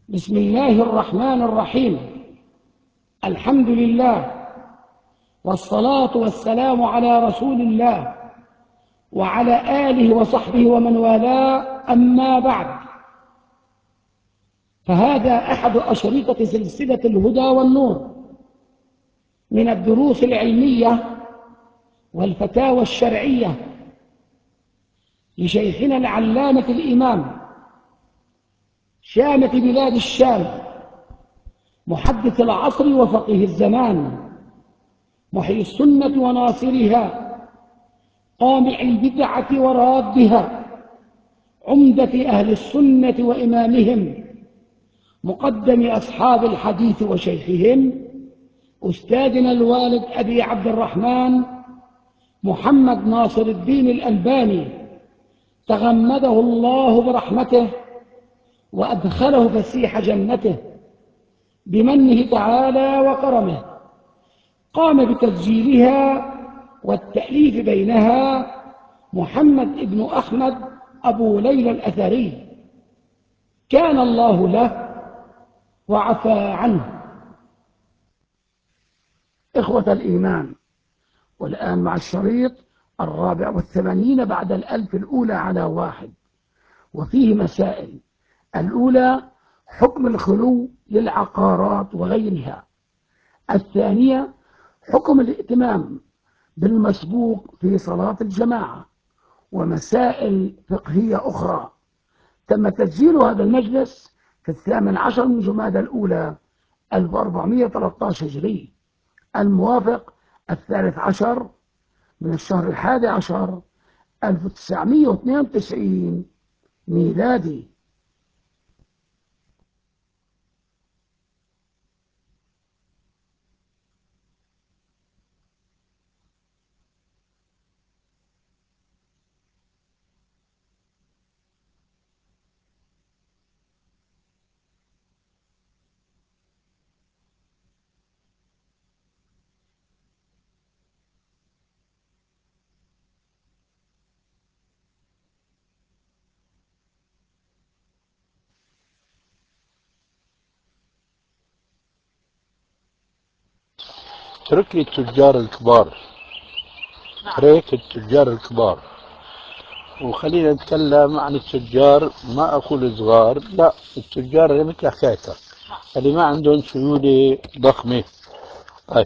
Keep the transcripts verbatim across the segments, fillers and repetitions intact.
بسم الله الرحمن الرحيم. الحمد لله والصلاة والسلام على رسول الله وعلى آله وصحبه ومن والاه، أما بعد، فهذا أحد أشرطة سلسلة الهدى والنور من الدروس العلمية والفتاوى الشرعية لشيخنا العلامة الإمام شامة بلاد الشام، محدث العصر وفقيه الزمان، محيي السنة وناصرها، قامع البدعة ورادها، عمدة أهل السنة وإمامهم، مقدم أصحاب الحديث وشيخهم، أستاذنا الوالد أبي عبد الرحمن محمد ناصر الدين الألباني، تغمده الله برحمته وأدخله فسيح جنته بمنه تعالى وكرمه. قام بتسجيلها والتأليف بينها محمد بن أحمد أبو ليلى الأثري، كان الله له وعفى عنه. إخوة الإيمان، والآن مع الشريط الرابع والثمانين بعد الألف الأولى على واحد، وفيه مسائل. الأولى: حكم الخلو للعقارات وغيرها. الثانية: حكم الائتمام بالمسبوق في صلاة الجماعة، ومسائل فقهية أخرى. تم تسجيل هذا المجلس في الثامن عشر من جمادى الأولى ألف وأربعمائة وثلاثة عشر هجري، الموافق الثالث عشر من الشهر الحادي عشر ألف وتسعمائة واثنين وتسعين ميلادي. اترك لي التجار الكبار، اترك التجار الكبار وخلينا نتكلم عن التجار. ما أقول صغار، لا، التجار اللي مثل حكايتك، اللي ما عندهم سيولة ضخمة. طيب،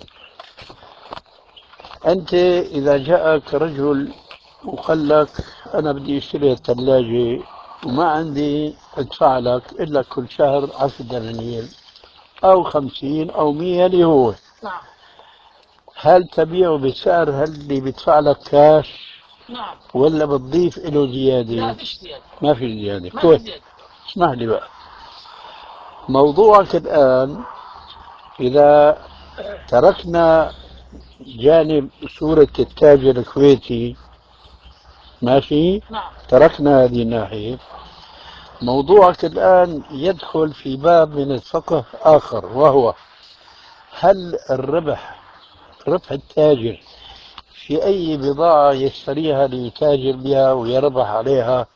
أنت إذا جاءك رجل وقال لك أنا بدي أشتري الثلاجة وما عندي أدفع لك إلا كل شهر عشر دنانير أو خمسين أو مية اللي هو، نعم. هل تبيعه بسعر هل اللي بيدفع لك كاش؟ نعم. ولا بتضيف له زيادة؟ لا، فيش زيادة. ما في زيادة. ما في كويس. زيادة. اسمح لي بقى، موضوعك الآن إذا تركنا جانب صورة التاجر الكويتي، ماشي، نعم. تركنا هذه الناحية. موضوعك الآن يدخل في باب من الفقه آخر، وهو هل الربح، ربح التاجر في أي بضاعة يشتريها ليتاجر بها ويربح عليها،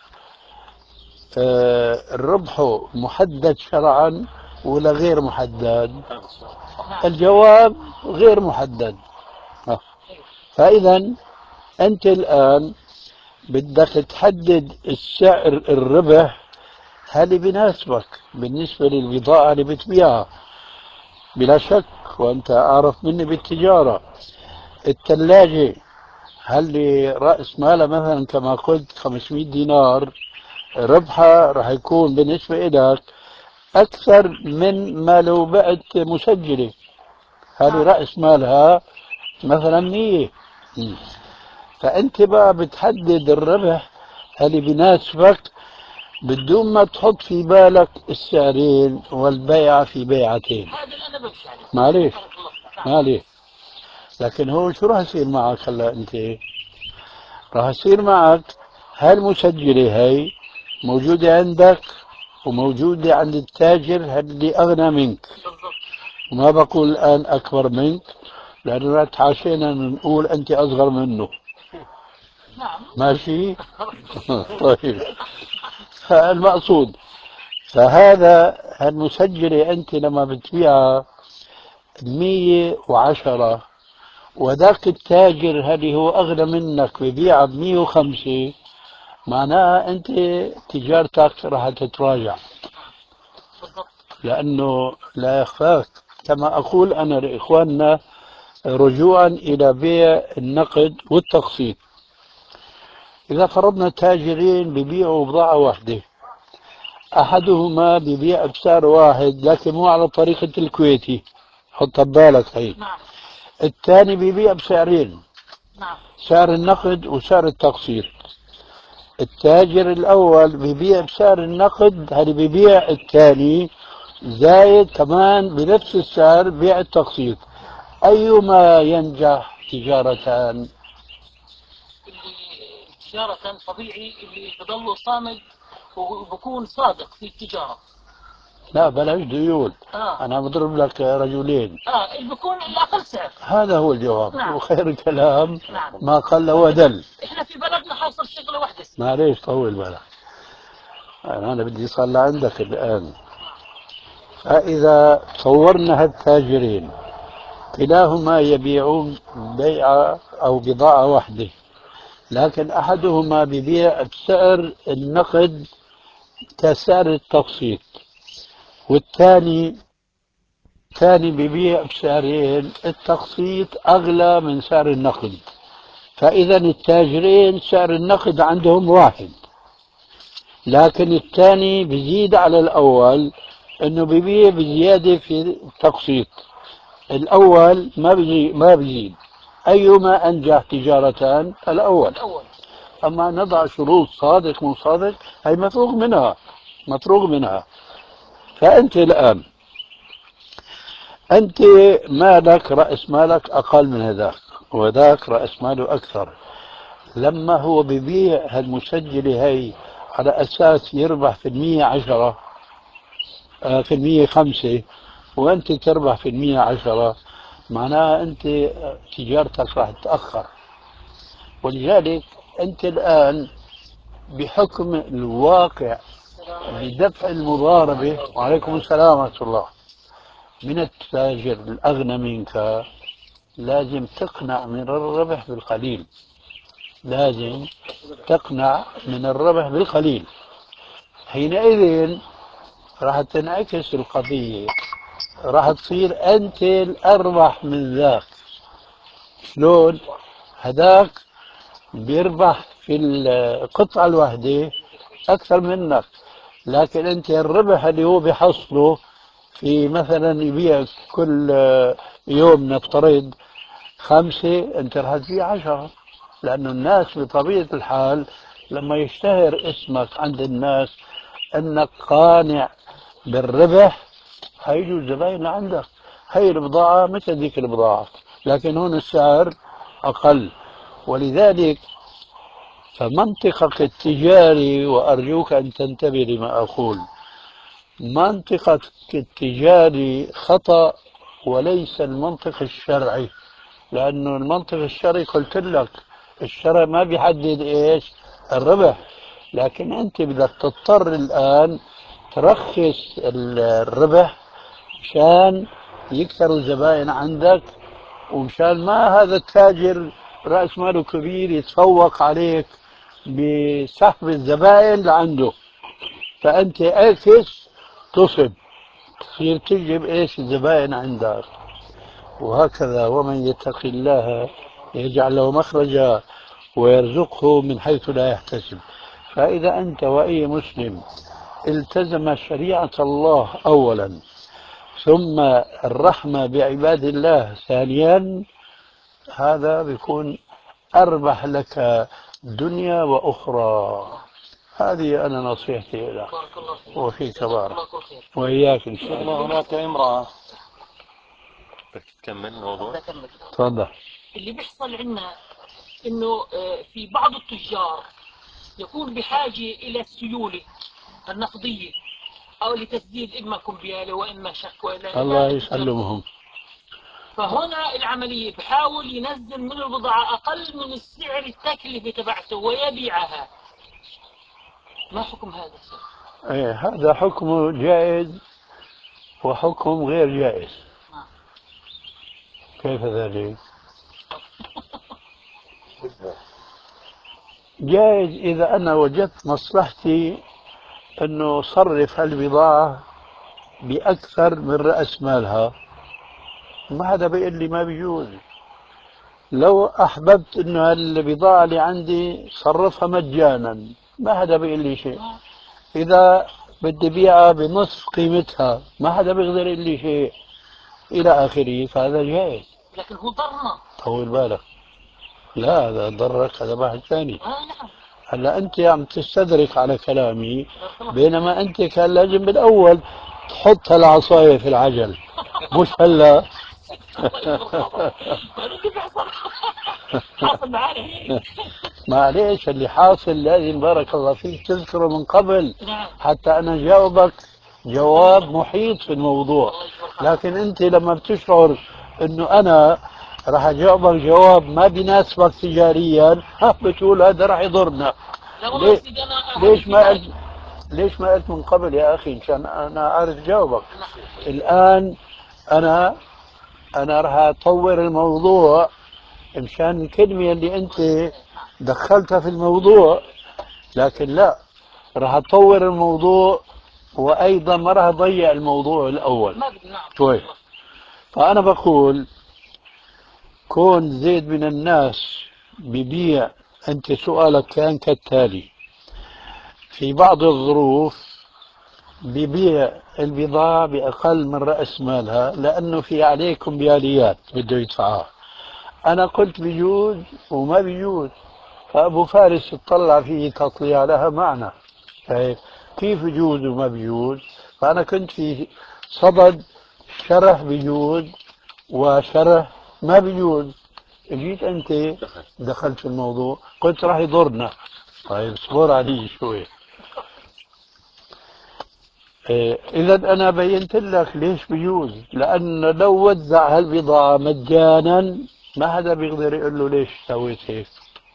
آه، الربح محدد شرعا ولا غير محدد؟ الجواب غير محدد. آه. فإذا أنت الآن بدك تحدد السعر الربح هل بيناسبك بالنسبة للبضاعة اللي بتبيعها. بلا شك، وأنت أعرف مني بالتجارة، الثلاجة هل رأس مالها مثلا كما قلت خمسمائة دينار، ربحها راح يكون بالنسبة لك أكثر من ما لو بعت مسجلة هذه رأس مالها مثلا مية. فأنت بقى بتحدد الربح اللي بيناسبك بدون ما تحط في بالك السعرين والبيعة في بيعتين. هذا اللي أنا بمشي عليه. معليش معليش لكن هو شو راح يصير معك هلا؟ أنت راح يصير معك هالمسجلة هي موجودة عندك وموجودة عند التاجر اللي أغنى منك، وما بقول الآن أكبر منك لأننا تحاشينا نقول أنت أصغر منه. نعم. ماشي. طيب، فالمقصود فهذا المسجلة أنت لما بتبيعها مية وعشرة وذاك التاجر هذه هو أغلى منك ببيعها بمية وخمسة، معناها أنت تجارتك راح تتراجع، لأنه لا يخفاك كما أقول أنا لإخواننا رجوعا إلى بيع النقد والتقسيط. إذا فرضنا تاجرين ببيعوا بضاعة واحدة، أحدهما ببيع بسعر واحد لكن مو على طريقة الكويتي، حط ببالك هي. نعم. الثاني ببيع بسعرين، نعم. سعر النقد وسعر التقسيط. التاجر الأول ببيع بسعر النقد، هذا ببيع الثاني زايد كمان بنفس السعر بيع التقسيط. أيما ينجح تجارة؟ اللي تجارة طبيعي اللي بضله صامد وبكون صادق في التجارة. لا بلاش ديول. آه. أنا بضرب لك رجلين. اه اللي بكون الأقل سعر. هذا هو الجواب. نعم. وخير الكلام نعم. ما قل ودل. احنا في بلدنا حاصل شغلة واحدة. معليش طول بالك، أنا بدي أصل عندك الآن. فإذا صورنا هالتاجرين كلاهما يبيعون بيعة أو بضاعة واحدة، لكن أحدهما ببيع بسعر النقد كسعر التقسيط، والثاني ثاني ببيع بسعرين، التقسيط أغلى من سعر النقد. فإذا التاجرين سعر النقد عندهم واحد، لكن الثاني بيزيد على الأول إنه ببيع بزيادة في التقسيط، الأول ما بيزيد ما بيزيد. أيما أنجح تجارة؟ الأول. الأول. أما نضع شروط صادق مو صادق هي مفروغ منها، مفروغ منها. فأنت الآن أنت مالك رأس مالك أقل من هذاك، وذاك رأس ماله أكثر. لما هو ببيع هالمسجلة هي على أساس يربح في المية عشرة آه في المية خمسة، وأنت تربح في المية عشرة، معناها أنت تجارتك راح تتأخر. ولذلك أنت الآن بحكم الواقع بدفع المضاربة، وعليكم السلام ورحمة الله، من التاجر الأغنى منك لازم تقنع من الربح بالقليل، لازم تقنع من الربح بالقليل. حينئذ راح تنعكس القضية، راح تصير أنت الأربح من ذاك. شلون؟ هذاك بيربح في القطعة الواحدة أكثر منك، لكن أنت الربح اللي هو بيحصله في مثلا يبيع كل يوم نفترض خمسة، أنت راح تبيع عشرة، لأنه الناس بطبيعة الحال لما يشتهر اسمك عند الناس أنك قانع بالربح هيجوا الزباين لعندك. هي البضاعة مثل ذيك البضاعة، لكن هون السعر أقل. ولذلك فمنطقك التجاري، وأرجوك أن تنتبه لما أقول، منطقك التجاري خطأ وليس المنطق الشرعي. لأنه المنطق الشرعي قلت لك الشرع ما بيحدد إيش الربح، لكن أنت بدك تضطر الآن ترخص الربح مشان يكثروا الزباين عندك، ومشان ما هذا التاجر رأس ماله كبير يتفوق عليك بسحب الزبائن لعنده. فأنت اعكس تصب، تصير تجيب ايش الزبائن عندك. وهكذا ومن يتق الله يجعل له مخرجا ويرزقه من حيث لا يحتسب. فإذا أنت وأي مسلم التزم شريعة الله أولا، ثم الرحمة بعباد الله ثانيا، هذا بيكون أربح لك دنيا وأخرى. هذه أنا نصيحتي لك. بارك الله فيك. وفيك بارك. الله كل خير. وإياك إن شاء الله. هناك امرأة. بدك تكمل الموضوع؟ بدي أكمل. تفضل. اللي بيحصل عندنا إنه آه، في بعض التجار يكون بحاجة إلى السيولة النقدية أو لتسديد إما كمبيالة وإما شك وإلى الله يسلمهم. فهنا العملية بحاول ينزل من البضاعة أقل من السعر التكلفة تبعته ويبيعها. ما حكم هذا؟ إيه هذا حكم جائز وحكم غير جائز. نعم. كيف ذلك؟ جائز إذا أنا وجدت مصلحتي أنه صرف هالبضاعة بأكثر من رأس مالها، ما حدا بيقول لي ما بيجوز. لو أحببت أنه هالبضاعة اللي عندي صرفها مجانا، ما حدا بيقول لي شيء. إذا بدي بيعها بنصف قيمتها، ما حدا بيقدر يقول لي شيء إلى آخره، فهذا جائز. لكن هو ضرنا. طول بالك، لا هذا ضرك، هذا واحد ثاني. آه نعم. هلا أنت عم تستدرك على كلامي، بينما أنت كان لازم بالأول تحط هالعصاية في العجل، مش هلا. حاصل معانا هيك. معليش، اللي حاصل لازم بارك الله فيك تذكره من قبل نعم. حتى أنا جاوبك جواب محيط في الموضوع. لكن أنت لما بتشعر أنه أنا راح أجاوبك جواب ما بيناسبك تجاريا، ها بتقول هذا راح يضرنا. لا والله يا ليه؟ سيدي انا ليش ما قلت هدفي ليش ما قلت من قبل يا أخي مشان أنا أعرف جاوبك؟ الآن أنا أنا راح أطور الموضوع مشان الكلمة اللي أنت دخلتها في الموضوع، لكن لا، راح أطور الموضوع وأيضا ما راح أضيع الموضوع الأول شوي. فأنا بقول كون زيد من الناس ببيع، أنت سؤالك كان كالتالي: في بعض الظروف ببيع البضاعة بأقل من رأس مالها لأنه في عليكم بياليات بده يدفعها. أنا قلت بيجوز وما بيجوز، فأبو فارس اطلع فيه تطليع لها معنى. شايف كيف يجوز وما بيجوز؟ فأنا كنت في صدد شرح بيجوز وشرح ما بيجوز. جيت أنت دخلت في الموضوع، قلت راح يضرنا. طيب اصبر علي شوي. إيه، إذا أنا بينت لك ليش بيجوز، لأن لو وزع هالبضاعة مجانا ما حدا بيقدر يقول له ليش سويت هيك.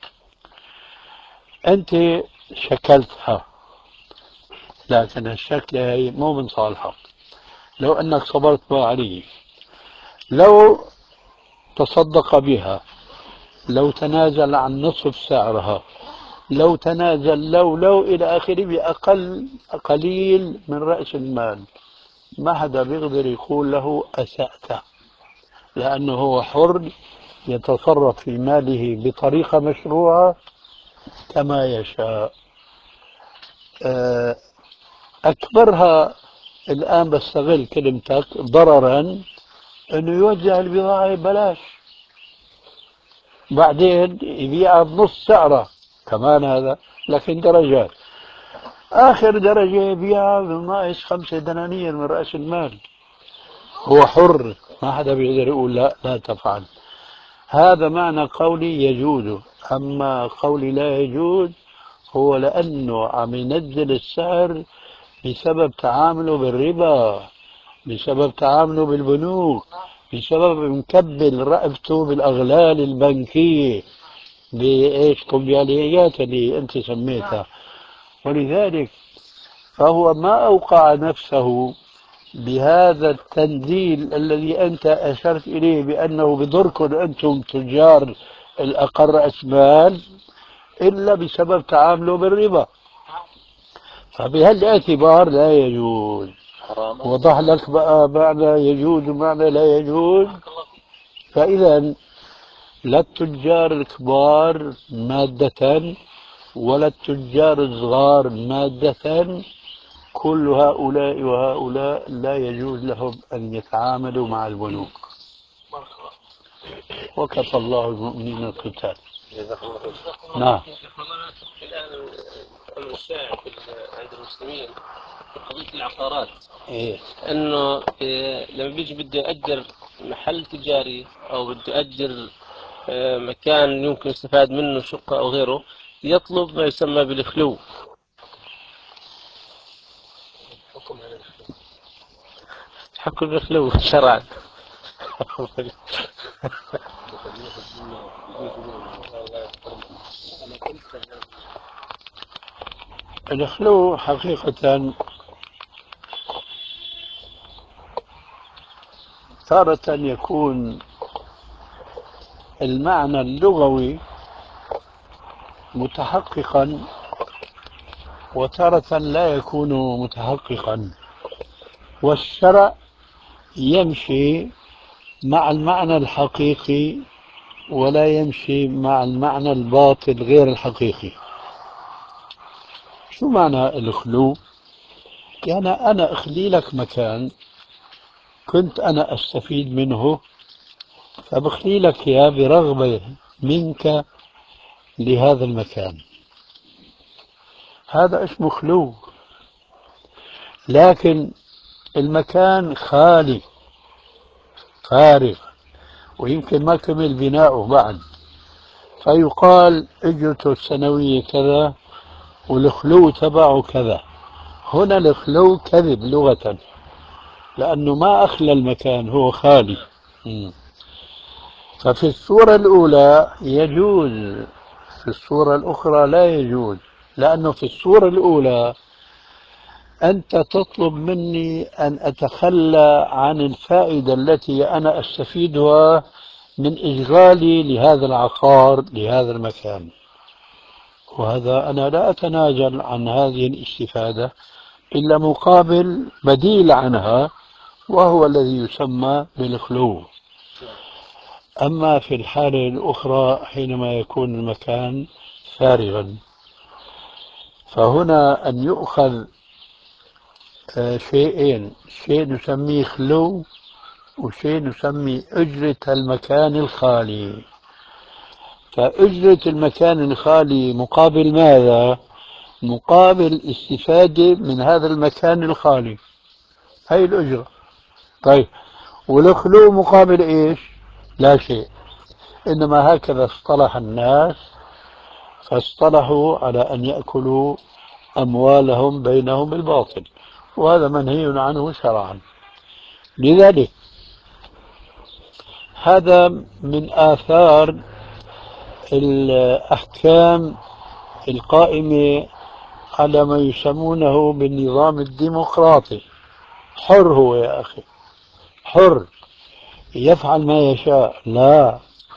أنت شكلتها، لكن الشكلة هي مو من صالحك. لو أنك صبرت ما عليه، لو تصدق بها، لو تنازل عن نصف سعرها، لو تنازل لو لو إلى آخره بأقل قليل من رأس المال، ما حدا بيقدر يقول له أسأت، لأنه هو حر يتصرف في ماله بطريقة مشروعة كما يشاء. أكبرها الآن بستغل كلمتك ضررا أنه يوزع البضاعة ببلاش، بعدين يبيعها بنص سعرها كمان، هذا لكن درجات. آخر درجة يبيعها بناقص خمسة دنانير من رأس المال. هو حر، ما حدا بيقدر يقول لا لا تفعل. هذا معنى قولي يجوز. أما قولي لا يجوز هو لأنه عم ينزل السعر بسبب تعامله بالربا، بسبب تعامله بالبنوك، بسبب مكبل رقبته بالأغلال البنكية، بإيش كمبياليات اللي أنت سميتها. ولذلك فهو ما أوقع نفسه بهذا التنزيل الذي أنت أشرت إليه بأنه بضركم أنتم تجار الأقل رأس مال إلا بسبب تعامله بالربا. فبهالاعتبار لا يجوز. وضح لك بقى معنى يجوز ومعنى لا يجوز. فإذا لا التجار الكبار مادة ولا التجار الصغار مادة، كل هؤلاء وهؤلاء لا يجوز لهم أن يتعاملوا مع البنوك. وكفى الله المؤمنين القتال. نعم. الآن الأمر الشائع عند المسلمين في قضية العقارات، إيه؟ إنه إيه لما بيجي بده يأجر محل تجاري أو بده يأجر إيه مكان يمكن يستفاد منه شقة أو غيره، يطلب ما يسمى بالخلو. حكم بالخلو شرعا. الخلو حقيقة تارة يكون المعنى اللغوي متحققا وتارة لا يكون متحققا، والشرع يمشي مع المعنى الحقيقي ولا يمشي مع المعنى الباطل غير الحقيقي. شو معنى الخلو؟ يعني أنا أخلي لك مكان كنت أنا أستفيد منه، فبخلي لك إياه برغبة منك لهذا المكان، هذا اسمه خلو. لكن المكان خالي فارغ ويمكن ما كمل بناؤه بعد، فيقال اجرته السنوية كذا والخلو تبعه كذا. هنا الخلو كذب لغة، لأنه ما أخلى المكان، هو خالي. م. ففي الصورة الأولى يجوز، في الصورة الأخرى لا يجوز، لأنه في الصورة الأولى أنت تطلب مني أن أتخلى عن الفائدة التي أنا أستفيدها من إشغالي لهذا العقار لهذا المكان، وهذا أنا لا أتنازل عن هذه الاستفادة إلا مقابل بديل عنها، وهو الذي يسمى بالخلو. أما في الحالة الأخرى حينما يكون المكان فارغا، فهنا أن يؤخذ شيئين، شيء نسميه خلو وشيء نسميه أجرة المكان الخالي. فأجرة المكان الخالي مقابل ماذا؟ مقابل استفادة من هذا المكان الخالي، هي الأجرة. طيب والخلو مقابل إيش؟ لا شيء، إنما هكذا اصطلح الناس، فاصطلحوا على أن يأكلوا أموالهم بينهم بالباطل، وهذا منهي عنه شرعا. لذلك هذا من آثار الأحكام القائمة على ما يسمونه بالنظام الديمقراطي. حر هو يا أخي، حر يفعل ما يشاء. لا،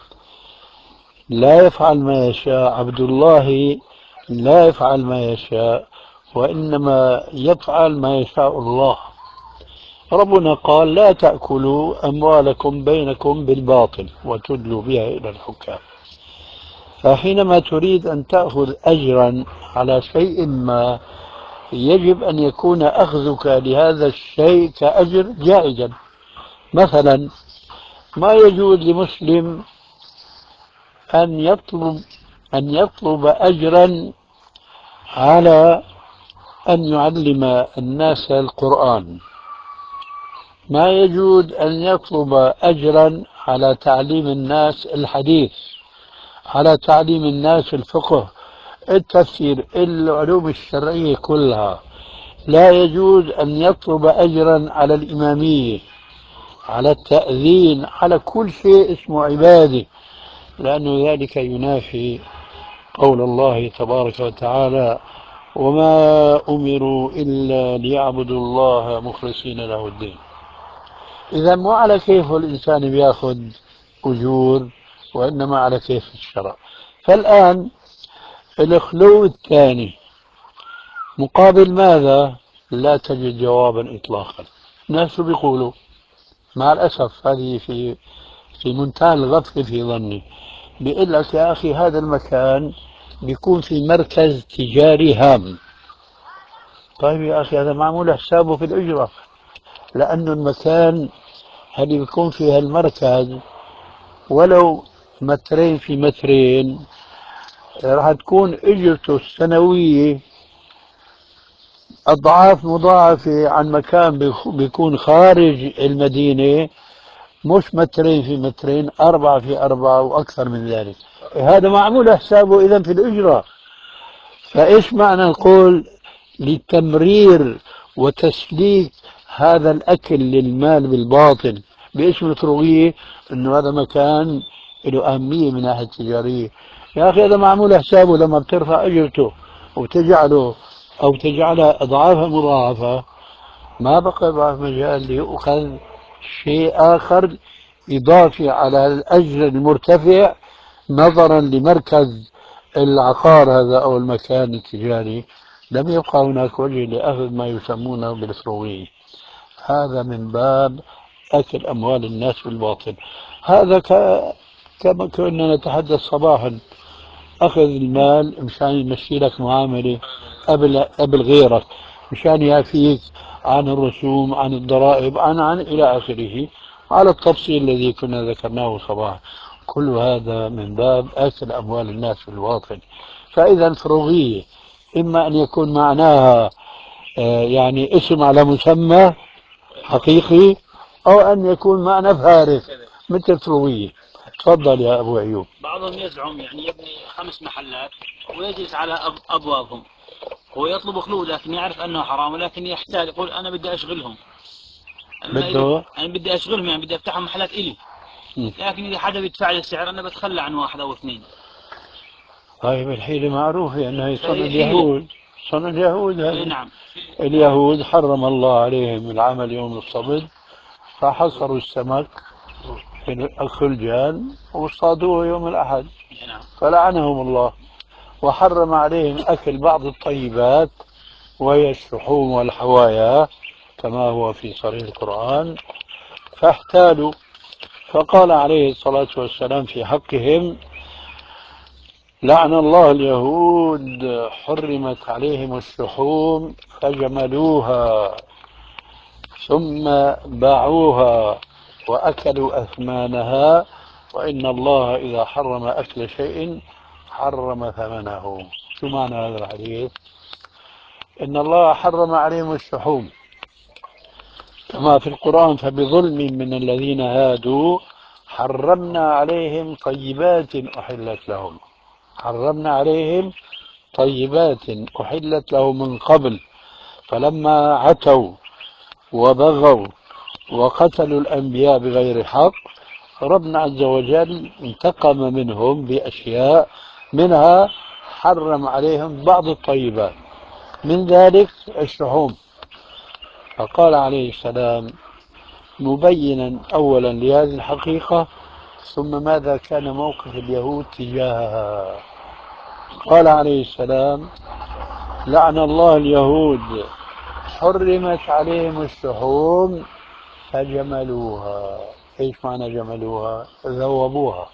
لا يفعل ما يشاء. عبد الله لا يفعل ما يشاء، وإنما يفعل ما يشاء الله. ربنا قال لا تأكلوا أموالكم بينكم بالباطل وتدلوا بها إلى الحكام. فحينما تريد أن تأخذ أجرا على شيء ما، يجب أن يكون أخذك لهذا الشيء كأجر جائزا. مثلا ما يجوز لمسلم أن يطلب أن يطلب أجرا على أن يعلم الناس القرآن، ما يجوز أن يطلب أجرا على تعليم الناس الحديث، على تعليم الناس الفقه، التفسير، العلوم الشرعية كلها. لا يجوز أن يطلب أجرا على الإمامية، على التأذين، على كل شيء اسمه عبادة، لأن ذلك ينافي قول الله تبارك وتعالى وما أمروا إلا ليعبدوا الله مخلصين له الدين. إذا مو على كيف الإنسان بياخذ أجور، وإنما على كيف الشرع. فالآن الخلو الثاني مقابل ماذا؟ لا تجد جوابا إطلاقا. الناس بيقولوا مع الأسف، هذه في في منتهى الغفل في ظني، بيقول لك يا أخي هذا المكان بيكون في مركز تجاري هام. طيب يا أخي هذا معمول حسابه في الأجرة، لأنه المكان اللي بيكون فيها المركز ولو مترين في مترين راح تكون اجرته السنوية أضعاف مضاعفة عن مكان بيكون خارج المدينة، مش مترين في مترين، أربعة في أربعة وأكثر من ذلك. هذا معمول حسابه إذا في الأجرة. فإيش معنى نقول لتمرير وتسليك هذا الأكل للمال بالباطل بإيش مفروضية؟ إنه هذا مكان له أهمية من ناحية تجارية. يا أخي هذا معمول حسابه لما بترفع أجرته وتجعله أو تجعلها أضعافا مضاعفة، ما بقى بقى مجال ليؤخذ شيء آخر إضافي على الأجر المرتفع نظرا لمركز العقار هذا أو المكان التجاري. لم يبقى هناك وجه لأخذ ما يسمونه بالفروعية. هذا من باب أكل أموال الناس بالباطل. هذا ك... كما كنا نتحدث صباحا، أخذ المال مشان يمشي لك معاملة قبل قبل غيرك، مشان يعفيك عن الرسوم، عن الضرائب، عن عن إلى آخره، على التفصيل الذي كنا ذكرناه صباحا. كل هذا من باب أكل أموال الناس بالباطل. فإذا الفروغية إما أن يكون معناها آه، يعني اسم على مسمى حقيقي، أو أن يكون معنى فارغ مثل الفروغية. تفضل يا أبو أيوب. بعضهم يزعم يعني يبني خمس محلات ويجلس على أب أبوابهم، هو يطلب خلود لكن يعرف أنه حرام، ولكن يحتاج يقول أنا بدي أشغلهم. أما إذا بده أنا بدي أشغلهم يعني بدي أفتحهم محلات إلي، لكن إذا حدا بيدفع لي السعر أنا بتخلى عن واحد أو اثنين. طيب الحيلة معروفة أنها صنع فهي حيلة. اليهود، صنع اليهود إيه هذه. نعم. اليهود حرم الله عليهم العمل يوم الصبت، فحصروا السمك في الخلجان واصطادوه يوم الأحد، إيه نعم. فلعنهم الله. وحرم عليهم أكل بعض الطيبات وهي الشحوم والحوايا كما هو في صريح القرآن، فاحتالوا. فقال عليه الصلاة والسلام في حقهم: لعن الله اليهود، حرمت عليهم الشحوم فجملوها ثم باعوها وأكلوا أثمانها، وإن الله إذا حرم أكل شيء حرم ثمنه. شو معنى هذا الحديث؟ إن الله حرم عليهم الشحوم كما في القرآن: فبظلم من الذين هادوا حرمنا عليهم طيبات أحلت لهم. حرمنا عليهم طيبات أحلت لهم من قبل، فلما عتوا وبغوا وقتلوا الأنبياء بغير حق، ربنا عز وجل انتقم منهم بأشياء، منها حرم عليهم بعض الطيبات، من ذلك الشحوم. فقال عليه السلام مبينا أولا لهذه الحقيقة، ثم ماذا كان موقف اليهود تجاهها. قال عليه السلام: لعن الله اليهود، حرمت عليهم الشحوم فجملوها. ايش معنى جملوها؟ ذوبوها،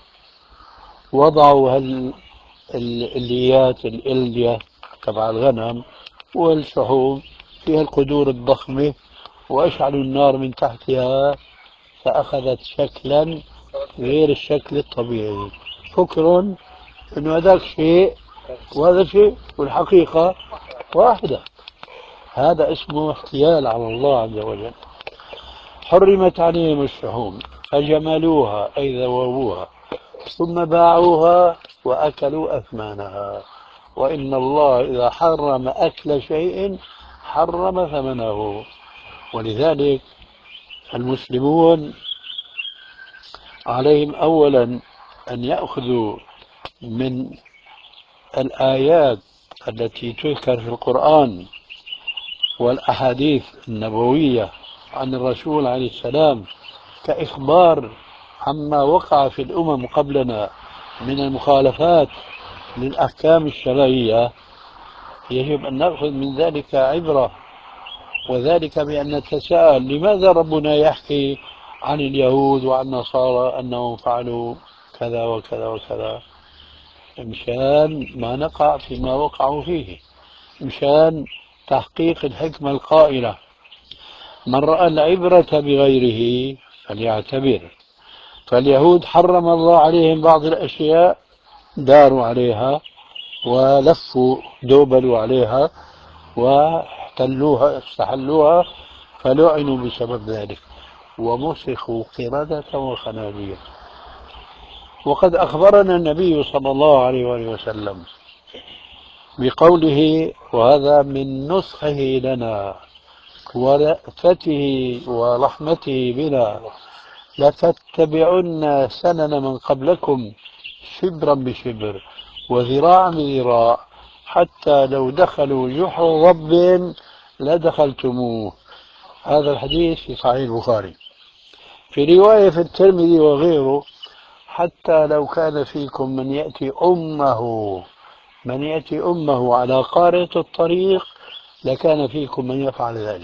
وضعوا هال الليات الإلية تبع الغنم والشحوم فيها القدور الضخمة، وأشعلوا النار من تحتها فأخذت شكلا غير الشكل الطبيعي. فكر أنه هذاك شيء وهذا شيء والحقيقة واحدة. هذا اسمه احتيال على الله عز وجل. حرمت عليهم الشحوم فجملوها أي ذوبوها ثم باعوها وأكلوا أثمانها، وإن الله إذا حرم أكل شيء حرم ثمنه. ولذلك المسلمون عليهم أولا أن يأخذوا من الآيات التي تذكر في القرآن والأحاديث النبوية عن الرسول عليه السلام كإخبار عما وقع في الأمم قبلنا من المخالفات للأحكام الشرعية. يجب أن نأخذ من ذلك عبرة، وذلك بأن نتساءل: لماذا ربنا يحكي عن اليهود وعن النصارى أنهم فعلوا كذا وكذا وكذا؟ مشان ما نقع فيما وقعوا فيه، مشان تحقيق الحكمة القائلة: من رأى العبرة بغيره فليعتبر. فاليهود حرم الله عليهم بعض الأشياء، داروا عليها ولفوا دوبلوا عليها واحتلوها استحلوها، فلعنوا بسبب ذلك ومسخوا قردة وخنازير. وقد أخبرنا النبي صلى الله عليه وآله وسلم بقوله، وهذا من نصحه لنا ورأفته ورحمته بنا: لتتبعن سنن من قبلكم شبرا بشبر وذراعا بذراع حتى لو دخلوا جحر رب لدخلتموه. هذا الحديث في صحيح البخاري. في رواية في الترمذي وغيره: حتى لو كان فيكم من يأتي أمه من يأتي أمه على قارة الطريق لكان فيكم من يفعل ذلك.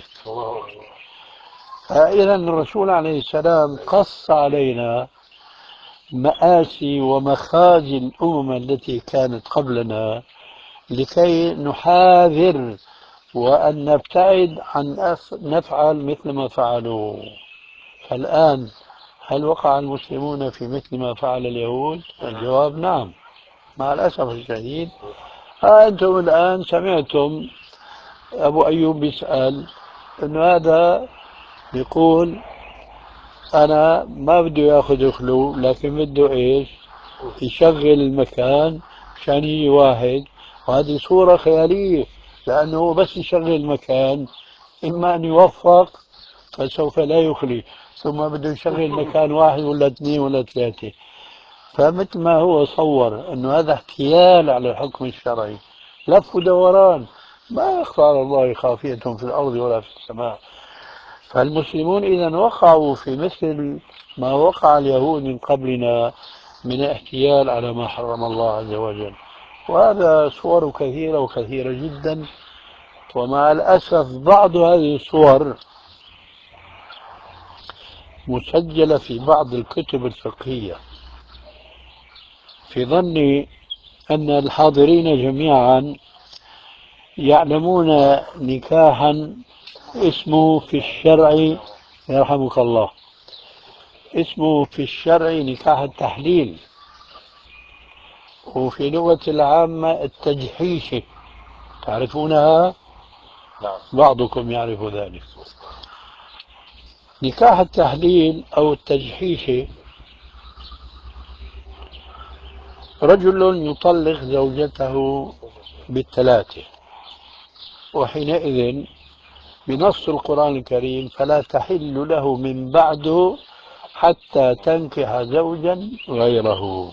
فإذا الرسول عليه السلام قص علينا مآسي ومخازي الأمم التي كانت قبلنا لكي نحاذر وأن نبتعد عن نفعل مثل ما فعلوا. فالآن هل وقع المسلمون في مثل ما فعل اليهود؟ الجواب نعم، مع الأسف الشديد. ها أنتم الآن سمعتم أبو أيوب يسأل إنه هذا يقول أنا ما بده ياخذ خلو، لكن بده إيش؟ يشغل المكان عشان يجي واحد. وهذه صورة خيالية، لأنه بس يشغل المكان إما أن يوفق فسوف لا يخلي، ثم بده يشغل مكان واحد ولا اثنين ولا ثلاثة. فمثل ما هو صور أنه هذا احتيال على الحكم الشرعي، لف ودوران، ما يخفى على الله خافية في الأرض ولا في السماء. فالمسلمون إذا وقعوا في مثل ما وقع اليهود من قبلنا من احتيال على ما حرم الله عز وجل. وهذا صور كثيرة وكثيرة جدا، ومع الأسف بعض هذه الصور مسجلة في بعض الكتب الفقهية، في ظني أن الحاضرين جميعا يعلمون نكاحا اسمه في الشرع، يرحمك الله، اسمه في الشرع نكاح التحليل، وفي لغة العامة التجحيشة. تعرفونها؟ نعم. بعضكم يعرف ذلك. نكاح التحليل أو التجحيشة: رجل يطلق زوجته بالثلاثة، وحينئذ بنص القرآن الكريم فلا تحل له من بعده حتى تنكح زوجا غيره.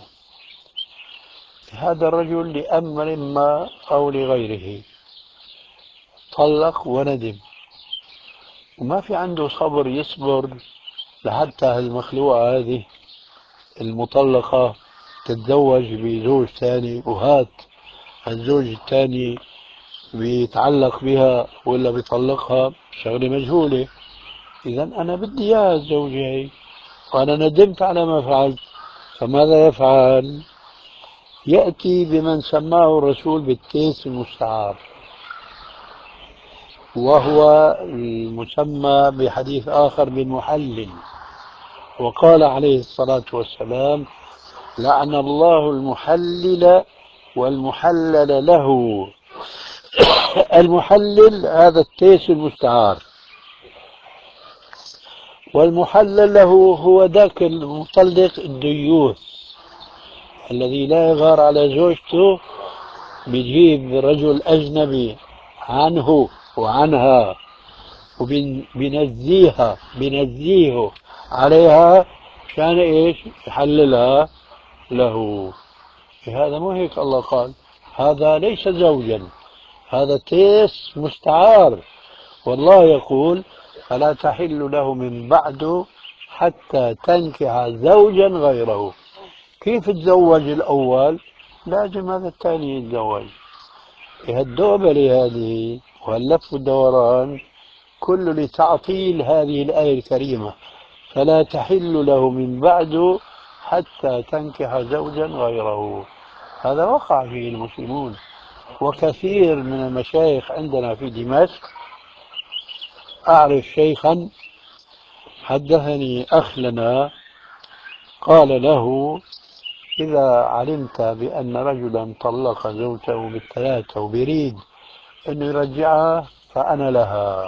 هذا الرجل لأمر ما أو لغيره طلق وندم، وما في عنده صبر يصبر لحتى المخلوقة هذه المطلقة تتزوج بزوج ثاني، وهات الزوج الثاني بيتعلق بها ولا بيطلقها، شغلة مجهولة. إذا أنا بدي إياها الزوجة هي، وأنا ندمت على ما فعلت، فماذا يفعل؟ يأتي بمن سماه الرسول بالتيس المستعار، وهو المسمى بحديث آخر بالمحلل. وقال عليه الصلاة والسلام: لعن الله المحلل والمحلل له. المحلل هذا التيس المستعار، والمحلل له هو ذاك المطلق الديوث الذي لا يغار على زوجته، بيجيب رجل أجنبي عنه وعنها وبنزيها بنزيه عليها مشان ايش؟ يحللها له. هذا مو هيك الله قال؟ هذا ليس زوجا، هذا تيس مستعار. والله يقول: فلا تحل له من بعد حتى تنكح زوجا غيره. كيف تزوج الأول؟ لازم هذا الثاني يتزوج. الدوبلة هذه واللف والدوران كله لتعطيل هذه الآية الكريمة: فلا تحل له من بعد حتى تنكح زوجا غيره. هذا وقع فيه المسلمون. وكثير من المشايخ عندنا في دمشق، أعرف شيخا حدثني أخ لنا قال له: إذا علمت بأن رجلا طلق زوجته بالثلاثة وبيريد أنه يرجعها فأنا لها.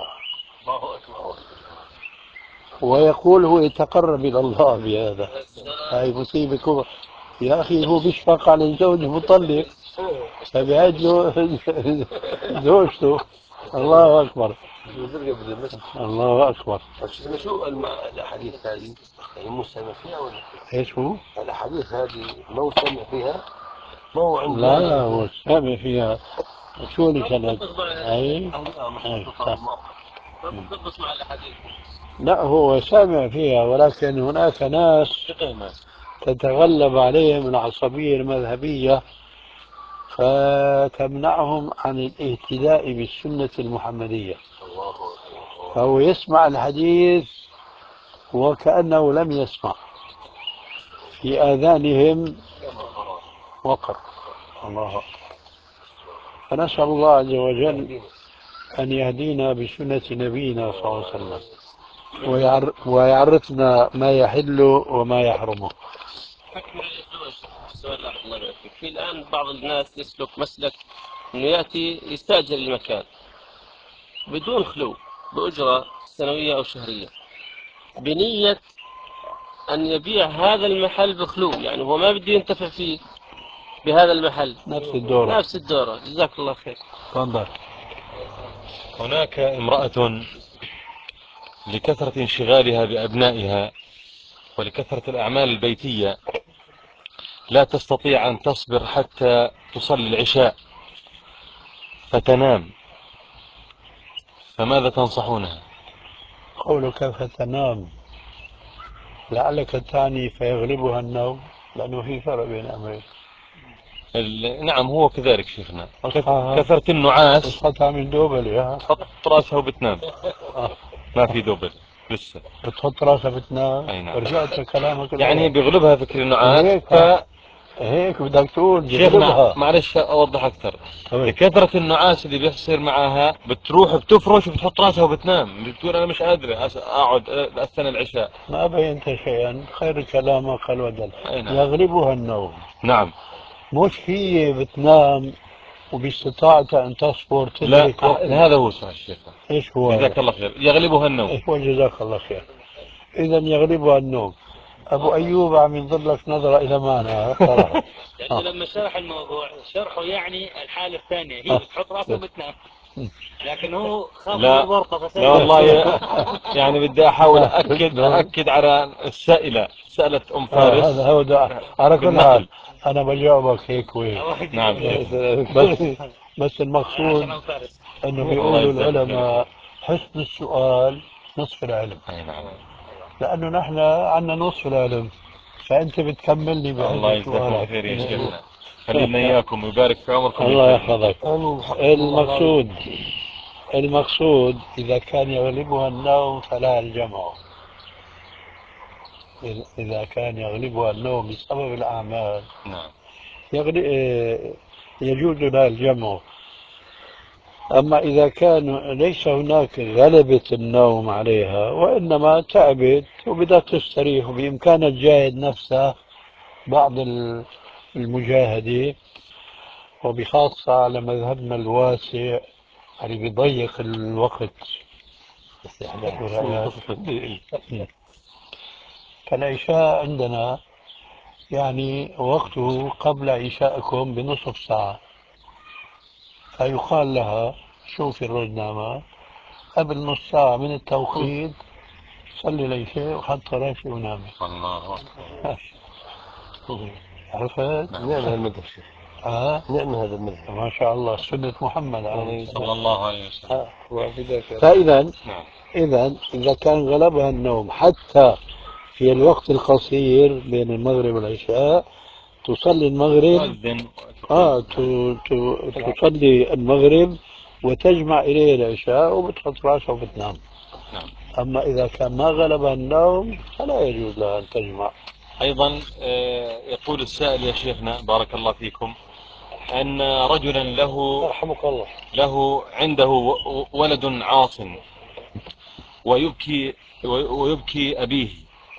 ويقول هو يتقرب إلى الله بهذا. هاي مصيبة كبرى يا أخي. هو بيشفق على الزوج المطلق فبيعد له زوجته. الله أكبر، الله أكبر. شو الأحاديث هذه يعني مسلمة فيها ولا؟ إيش هو؟ الأحاديث هذه مو سمع فيها؟ ما هو عند لا لا هو سامع فيها. شو اللي كانت؟ أي تضبط مع الأحاديث. لا هو سامع فيها، ولكن هناك ناس تتغلب عليهم العصبية المذهبية فتمنعهم عن الاهتداء بالسنة المحمدية، فهو يسمع الحديث وكأنه لم يسمع، في آذانهم وقر. الله أكبر. فنسأل الله عز وجل أن يهدينا بسنة نبينا صلى الله عليه وسلم ويعر... ويعرفنا ما يحل وما يحرمه. السؤال الله يبارك فيك. في الآن بعض الناس يسلك مسلك إنه يأتي يستأجر المكان بدون خلو بأجرة سنوية أو شهرية بنية أن يبيع هذا المحل بخلو، يعني هو ما بده ينتفع فيه بهذا المحل. نفس الدورة. نفس الدورة. جزاك الله خير. تفضل. هناك امرأة لكثرة انشغالها بأبنائها ولكثرة الأعمال البيتية لا تستطيع أن تصبر حتى تصلي العشاء فتنام، فماذا تنصحونها؟ قولك فتنام لعلك تعني فيغلبها النوم، لأنه في فرق بين أمرين. نعم هو كذلك شيخنا، أصحاها كثرة النعاس بتحطها من دوبل يا تحط راسها وبتنام. آه. ما في دوبل لسه. بتحط راسها بتنام. أي نعم. رجعت لكلامك يعني الأول. بيغلبها فكر النعاس. هيك ف هيك بدك تقول شيخنا بيغلبها. معلش أوضح أكثر. طيب. لكثرة النعاس اللي بيصير معها بتروح بتفرش وبتحط راسها وبتنام، بتقول أنا مش قادرة أقعد أستنى العشاء. ما بينت شيئا، خير الكلام أقل ودل. نعم. يغلبها النوم. نعم. مش هي بتنام وباستطاعتها أن تصبر لا تدرك وقت. هذا هو السؤال الشيخ. إيش هو؟ جزاك الله خير. يغلبها النوم. إيش هو جزاك الله خير. إذا يغلبها النوم. أبو أيوب عم ينظر لك نظرة إلى معنى صراحة. لأنه لما شرح الموضوع شرحه يعني الحالة الثانية هي بتحط راسها وبتنام، لكن هو خاف من لا الورطة لا والله يعني بدي أحاول أأكد أأكد على السائلة، سألت أم فارس. هذا هو ده. على كل حال بالنقل. أنا بجاوبك هيك وهيك. نعم. بس بس المقصود انه بيقولوا العلماء حسن السؤال نصف العلم. أي نعم. لانه نحن عندنا نصف العلم، فانت بتكملني الله بحسن يجزاكم سؤالك. خير يا شيخنا، خلينا إياكم ويبارك في عمركم. الله يحفظك. المقصود المقصود إذا كان يغلبها النوم فلا الجمع. إذا كان يغلبها النوم بسبب الأعمال نعم. يجوز لها الجمع. أما إذا كان ليس هناك غلبة النوم عليها وإنما تعبت وبدها تستريح وبإمكانها تجاهد نفسها بعض المجاهدة، وبخاصة على مذهبنا الواسع اللي بيضيق الوقت. فالعشاء عندنا يعني وقته قبل عشائكم بنصف ساعة، فيقال لها شوفي الرزنامة قبل نص ساعة من التوقيت صلي العشاء وحط راسي ونامي. الله أكبر. عرفت؟ نعم هذا المذهب. اه نعم هذا المذهب. ما شاء الله سنة محمد عليه الصلاة صلى الله عليه وسلم. فإذا نعم. إذا إذا كان غلبها النوم حتى في الوقت القصير بين المغرب والعشاء تصلي المغرب. آه ت... ت... تصلي المغرب وتجمع إليه العشاء وبتحط راسها وبتنام. نعم. أما إذا كان ما غلبها النوم فلا يجوز لها أن تجمع. أيضا يقول السائل يا شيخنا بارك الله فيكم أن رجلا له رحمك الله له عنده ولد عاص ويبكي ويبكي أبيه،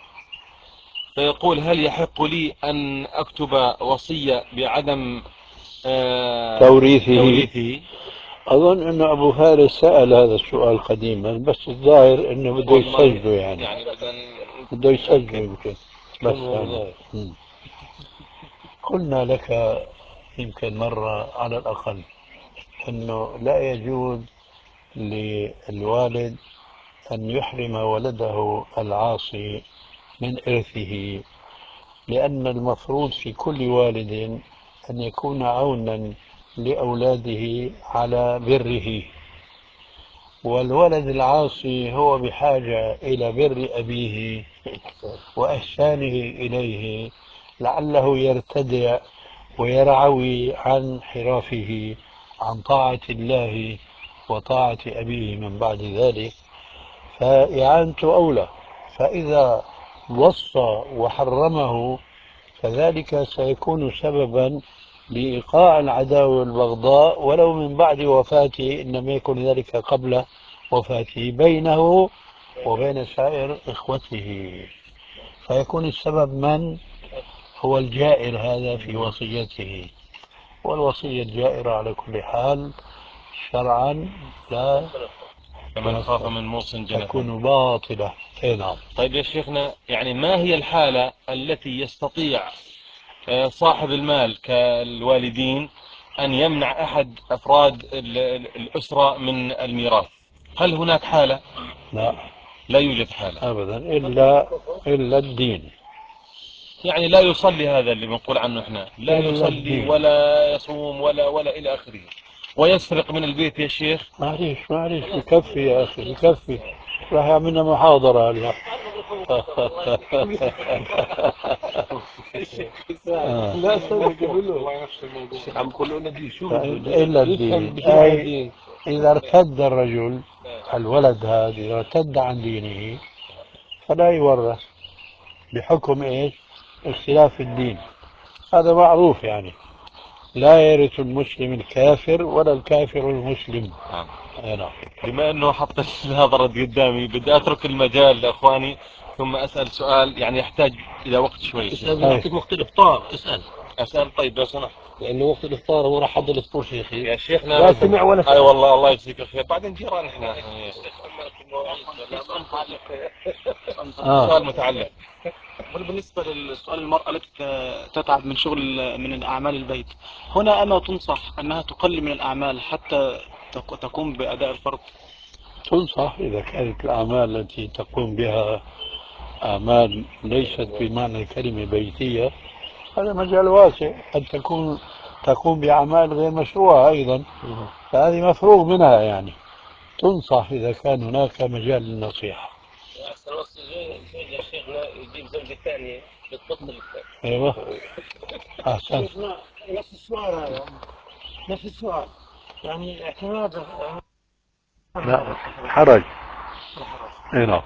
فيقول هل يحق لي أن أكتب وصية بعدم توريثه؟ توريثه؟ أظن أن أبو فارس سأل هذا السؤال قديما، بس الظاهر أنه بده يسجله يعني, يعني بده يسجله يمكن. بس يعني. قلنا لك يمكن مرة على الأقل أنه لا يجوز للوالد أن يحرم ولده العاصي من إرثه، لأن المفروض في كل والد أن يكون عونا لأولاده على بره، والولد العاصي هو بحاجة إلى بر أبيه وإحسانه إليه لعله يرتدع ويرعوي عن انحرافه عن طاعة الله وطاعة أبيه من بعد ذلك، فإعانته أولى. فإذا وصى وحرمه فذلك سيكون سببا لإيقاع العداوة والبغضاء ولو من بعد وفاته، إنما يكون ذلك قبل وفاته بينه وبين سائر إخوته، فيكون السبب من هو الجائر هذا في وصيته. والوصية الجائرة على كل حال شرعا لا فمن خاف من موص جنفا تكون باطلة. نعم. طيب يا شيخنا، يعني ما هي الحالة التي يستطيع صاحب المال كالوالدين أن يمنع أحد أفراد الأسرة من الميراث؟ هل هناك حالة؟ لا، لا يوجد حالة أبدا، إلا إلا الدين. يعني لا يصلي، هذا اللي بنقول عنه احنا، لا إلا يصلي الدين. ولا يصوم ولا ولا إلى آخره، ويسرق من البيت يا شيخ. معليش معليش بكفي يا أخي بكفي، راح يعملنا محاضرة هلا. لا استنى قبل له نفس الموضوع عم بقول له دي شو إلا الدين، أي إذا ارتد الرجل الولد هذا إذا ارتد عن دينه فلا يورث بحكم إيش؟ اختلاف الدين. هذا معروف يعني، لا يرث المسلم الكافر ولا الكافر المسلم. نعم. نعم. بما انه حط هذا رد قدامي، بدي اترك المجال لاخواني ثم اسال سؤال يعني يحتاج الى وقت شوي. اسأل يعطيك وقت الإفطار، اسأل اسال طيب لو سمحت، لأنه وقت الإفطار هو راح حضر الإفطار شيخي. يا شيخنا لا سمع ولا سمع. اي والله الله يجزيك الخير، بعدين جيران احنا. آه. سؤال متعلق. بالنسبة للسؤال، المرأة التي تتعب من شغل من أعمال البيت، هنا أما تنصح أنها تقلل من الأعمال حتى تقوم بأداء الفرض؟ تنصح إذا كانت الأعمال التي تقوم بها أعمال ليست بمعنى الكلمة بيتية، هذا مجال واسع، قد تكون تقوم بأعمال غير مشروعة أيضا، فهذه مفروغ منها يعني. تنصح إذا كان هناك مجال للنصيحة. أحسن وصي زوج يا شيخنا يجيب زوجة ثانية بتبطل. أيوه أحسن. نفس السؤال هذا، نفس السؤال يعني اعتماد. لا حرج. اي نعم.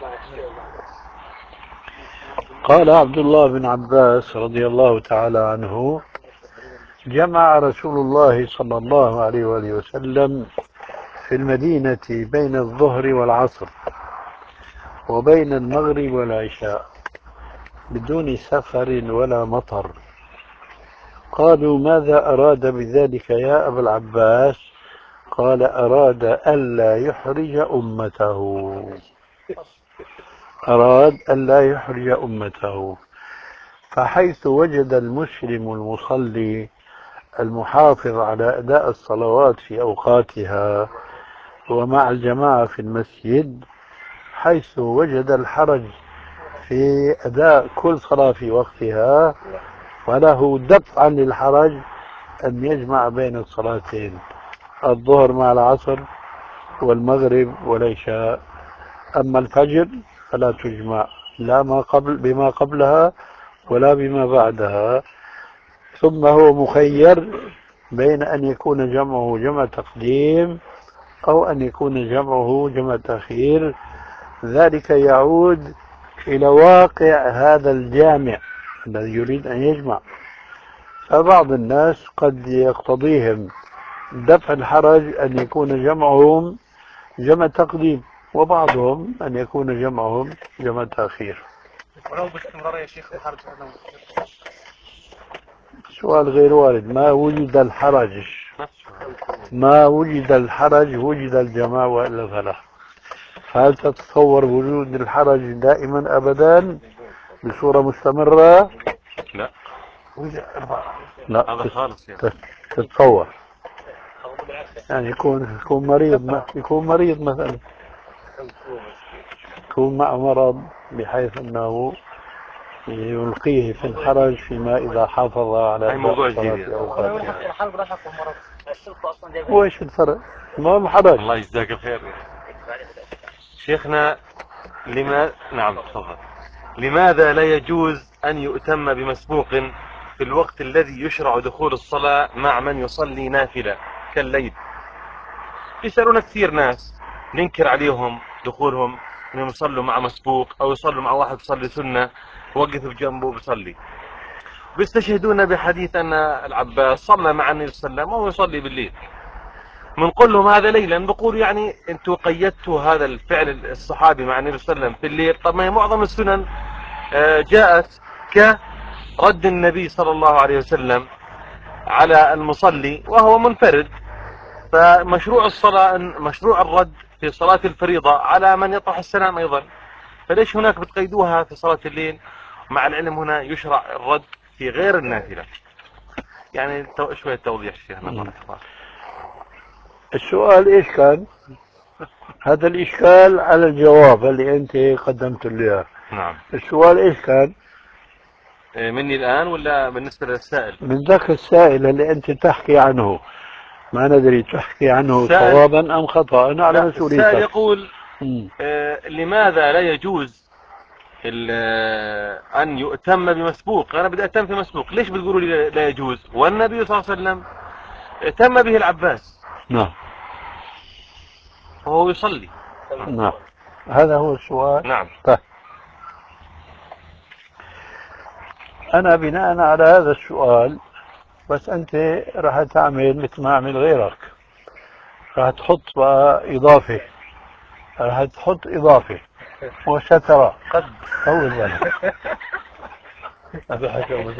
قال عبد الله بن عباس رضي الله تعالى عنه: جمع رسول الله صلى الله عليه وآله وسلم في المدينة بين الظهر والعصر وبين المغرب والعشاء بدون سفر ولا مطر. قالوا: ماذا أراد بذلك يا أبا العباس؟ قال: أراد ألا يحرج أمته. أراد ألا يحرج أمته. فحيث وجد المسلم المصلي المحافظ على أداء الصلوات في أوقاتها ومع الجماعة في المسجد، حيث وجد الحرج في أداء كل صلاة في وقتها، فله دفعا للحرج أن يجمع بين الصلاتين، الظهر مع العصر والمغرب والعشاء. أما الفجر فلا تجمع لا ما قبل بما قبلها ولا بما بعدها. ثم هو مخير بين أن يكون جمعه جمع تقديم أو أن يكون جمعه جمع تأخير، ذلك يعود إلى واقع هذا الجامع الذي يريد أن يجمع. فبعض الناس قد يقتضيهم دفع الحرج أن يكون جمعهم جمع تقديم، وبعضهم أن يكون جمعهم جمع تأخير. ولو باستمرار يا شيخ الحرج هذا؟ سؤال غير وارد. ما وجد الحرج ما وجد الحرج وجد الجماع وإلا فلا. هل تتصور وجود الحرج دائما أبدا بصورة مستمرة؟ لا لا هذا خالص يعني. تتصور يعني يكون يكون مريض يكون مريض مثلا، يكون مع مرض بحيث أنه يلقيه في الحرج فيما إذا حافظ على هاي موضوع الصلاة جديد. أوقاتها. وإيش الفرق؟ ما هو حرج. الله يجزاك الخير. شيخنا لما نعم تفضل. لماذا لا يجوز أن يؤتم بمسبوق في الوقت الذي يشرع دخول الصلاة مع من يصلي نافلة كالليل؟ يسألون كثير ناس ننكر عليهم دخولهم انهم يصلوا مع مسبوق او يصلوا مع واحد يصلي سنة وقف بجنبه بيصلي، بيستشهدون بحديث ان العباس صلى مع النبي صلى الله عليه وسلم وهو يصلي بالليل. بنقول لهم هذا ليلا، بقول يعني انتم قيدتوا هذا الفعل الصحابي مع النبي صلى الله عليه وسلم في الليل. طب ما هي معظم السنن جاءت كرد النبي صلى الله عليه وسلم على المصلي وهو منفرد، فمشروع الصلاة مشروع الرد في صلاة الفريضة على من يطرح السلام أيضا، فليش هناك بتقيدوها في صلاة الليل؟ مع العلم هنا يشرع الرد في غير النافلة. يعني شوية توضيح شيخنا بارك الله. السؤال إيش كان؟ هذا الإشكال على الجواب اللي أنت قدمت لي إياه. نعم. السؤال إيش كان؟ مني الآن ولا بالنسبة للسائل؟ من ذاك السائل اللي أنت تحكي عنه، ما ندري تحكي عنه صوابا أم خطأ. أنا على مسؤوليتك. السائل يقول آه لماذا لا يجوز أن يؤتم بمسبوق؟ أنا بدي أتم في مسبوق، ليش بتقولوا لي لا يجوز والنبي صلى الله عليه وسلم اتم به العباس؟ نعم. وهو يصلي. نعم. هذا هو السؤال. نعم. طيب. أنا بناء على هذا السؤال، بس أنت راح تعمل مثل ما عمل غيرك، راح تحط بقى إضافة، راح تحط إضافة وسترى قد طول بالك. هذا حكى أبو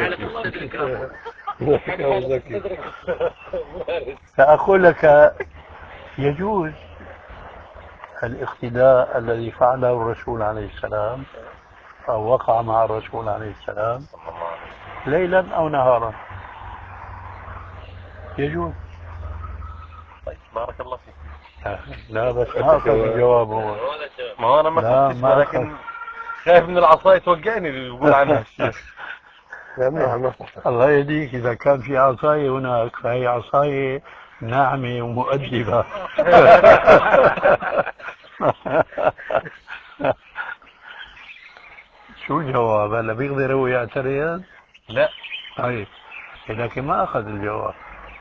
زكي. فأقول لك يجوز الاقتداء الذي فعله الرسول عليه السلام أو وقع مع الرسول عليه السلام ليلا أو نهارا، يجوز. طيب بارك الله فيك. لا بس ما أخذ الجواب هو. ما هو أنا ما أخذتش، ولكن خايف من العصاية توقعني اللي يقول عنها الشيخ. الله يهديك، إذا كان في عصاية هناك فهي عصاية ناعمة ومؤدبة. شو الجواب؟ هلا بيقدر هو يعترض؟ لا. طيب لكن ما أخذ الجواب،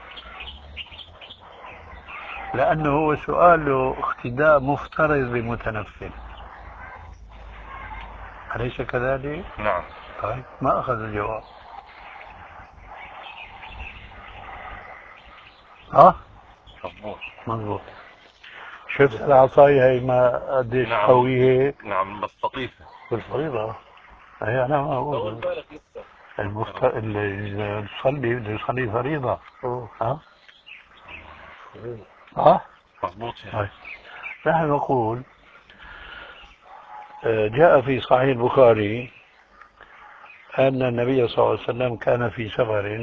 لأنه هو سؤاله اقتداء مفترض بمتنفل، أليس كذلك؟ نعم. طيب ما أخذ الجواب. ها؟ مضبوط. مضبوط. شفت العصاية هي ما قديش نعم. قوية؟ نعم بس لطيفة. بالفريضة هي. أنا ما أقول المفت... اللي يصلي بده يصلي فريضة. ها؟ ها؟ مضبوط يا طيب نحن نقول جاء في صحيح البخاري أن النبي صلى الله عليه وسلم كان في سفر،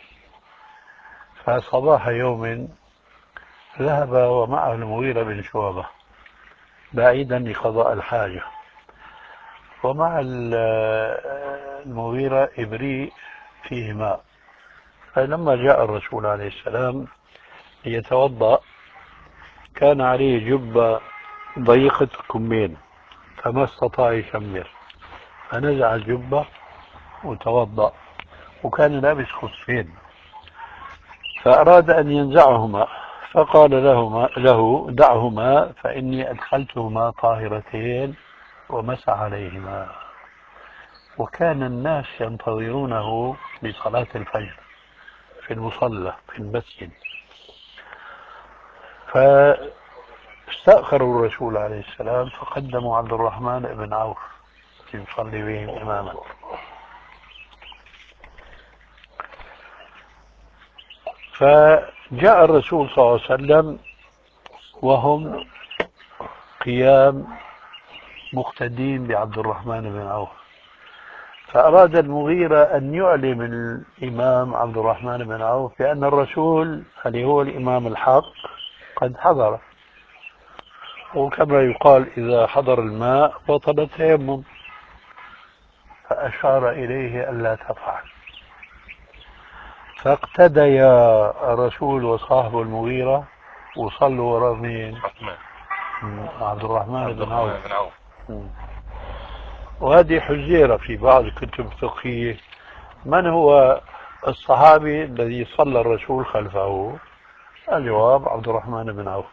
فصباح يوم ذهب ومعه المغيرة بن شعبة بعيدا لقضاء الحاجة، ومع المغيرة إبريق فيه ماء. فلما جاء الرسول عليه السلام ليتوضأ كان عليه جبة ضيقة كمين فما استطاع يشمر، فنزع الجبة وتوضأ، وكان لابس خفين، فأراد أن ينزعهما فقال لهما له دعهما فإني أدخلتهما طاهرتين ومسح عليهما. وكان الناس ينتظرونه لصلاة الفجر في المصلى في المسجد، فاستأخروا الرسول عليه السلام فقدموا عبد الرحمن بن عوف يصلي بهم إماما. فجاء الرسول صلى الله عليه وسلم وهم قيام مقتدين بعبد الرحمن بن عوف، فأراد المغيرة أن يعلم الإمام عبد الرحمن بن عوف بأن الرسول اللي هو الإمام الحق قد حضر، وكما يقال إذا حضر الماء بطل التيمم. فأشار إليه ألا تفعل. فاقتديا الرسول وصاحبه المغيرة وصلوا وراء مين؟ عبد الرحمن بن عوف. وهذه حزيرة في بعض الكتب الفقهية، من هو الصحابي الذي صلى الرسول خلفه؟ الجواب عبد الرحمن بن عوف.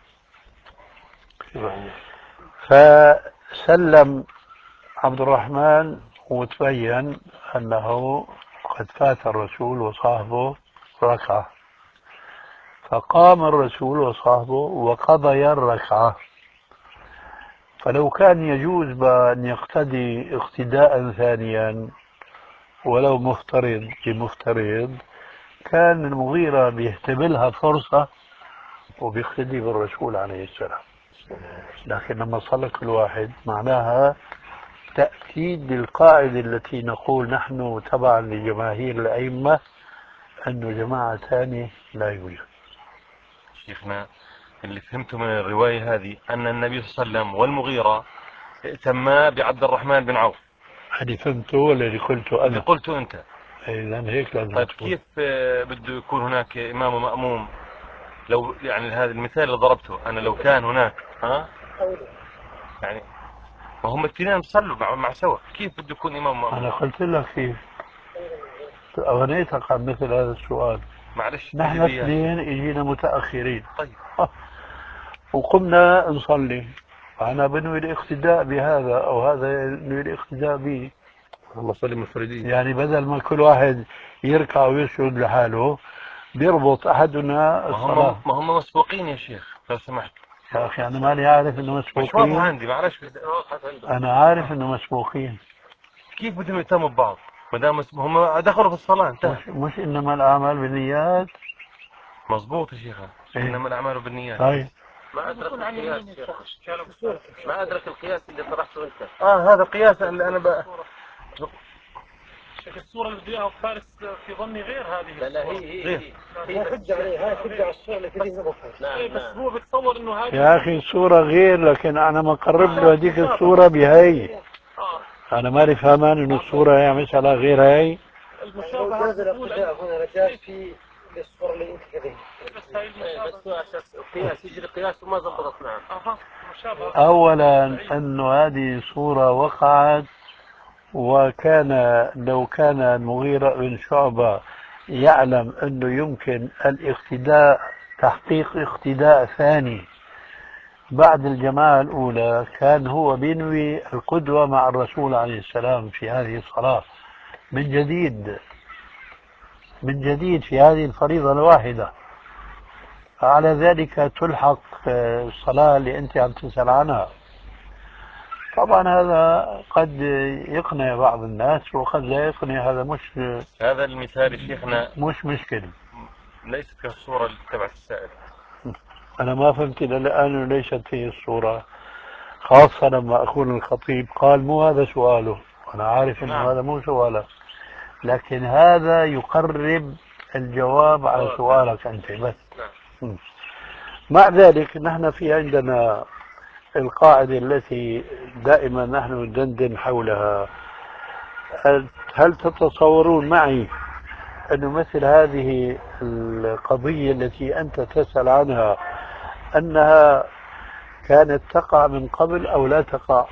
فسلم عبد الرحمن وتبين أنه قد فات الرسول وصاحبه ركعة، فقام الرسول وصاحبه وقضيا الركعة. فلو كان يجوز بأن يقتدي اقتداء ثانيا ولو مفترض بمفترض، كان المغيرة بيهتبلها فرصة وبيقتدي بالرسول عليه السلام. لكن لما صلى كل واحد معناها تأكيد للقاعدة التي نقول نحن تبعا لجماهير الأئمة أنه جماعة ثانية لا يوجد. شيخنا اللي فهمته من الرواية هذه أن النبي صلى الله عليه وسلم والمغيرة ائتما بعبد الرحمن بن عوف. هذه فهمته ولا اللي قلته أنا؟ اللي قلته أنت. إذا هيك لازم. طيب كيف بده يكون هناك إمام ومأموم؟ لو يعني هذا المثال اللي ضربته أنا، لو كان هناك ها يعني وهم الاثنين صلوا مع, مع سوا، كيف بده يكون إمام ومأموم؟ أنا قلت لك كيف أغنيتك عن مثل هذا السؤال. معلش نحن تجيبيها. اثنين اجينا متأخرين. طيب وقمنا نصلي، أنا بنوي الاقتداء بهذا أو هذا ينوي الاقتداء به. الله صلي منفردين. يعني بدل ما كل واحد يركع ويسجد لحاله بيربط أحدنا الصلاة. ما هم مسبوقين يا شيخ لو سمحت. يا أخي أنا ماني عارف إنه مسبوقين. مش واضح عندي، معلش. أنا عارف إنه مسبوقين. كيف بدهم يهتموا ببعض ما دام هم دخلوا في الصلاة انتهى؟ مش, مش إنما الأعمال بالنيات. مظبوط يا شيخ. إيه؟ إنما الأعمال بالنيات. طيب ما أدرك القياس ما أدرك القياس اللي طرحته أنت. آه هذا قياس اللي أنا بقى. شيخ الصورة اللي بديها فارس في ظني غير هذه. لا لا هي هي غير. هي هي حجة عليه، هاي حجة على الصورة اللي في ذهنه. نعم بس هو بتصور إنه هذه. يا أخي الصورة غير، لكن أنا ما قرب له هذيك الصورة بهي. أنا مالي فهمان إنه الصورة هي مسألة غير هاي. المشابهة الاقتداء هنا رجاء في الصورة اللي أنت كذا. بس هو عشان قياس يجري قياس وما ضبطت. نعم. أولا أنه هذه صورة وقعت، وكان لو كان المغيرة بن شعبة يعلم أنه يمكن الاقتداء، تحقيق اقتداء ثاني بعد الجماعة الأولى، كان هو بينوي القدوة مع الرسول عليه السلام في هذه الصلاة من جديد من جديد في هذه الفريضة الواحدة. على ذلك تلحق الصلاة اللي أنت عم تسأل عنها. طبعا هذا قد يقنع بعض الناس وقد لا يقنع، هذا مش هذا المثال شيخنا مش مشكلة. ليست كالصورة اللي تبع السائل. أنا ما فهمت إلى الآن ليست هي الصورة، خاصة لما أكون الخطيب قال مو هذا سؤاله. أنا عارف إنه نعم. هذا مو سؤالك، لكن هذا يقرب الجواب على سؤالك أنت بس. نعم. مع ذلك نحن في عندنا القاعدة التي دائما نحن ندندن حولها. هل تتصورون معي أنه مثل هذه القضية التي أنت تسأل عنها أنها كانت تقع من قبل أو لا تقع؟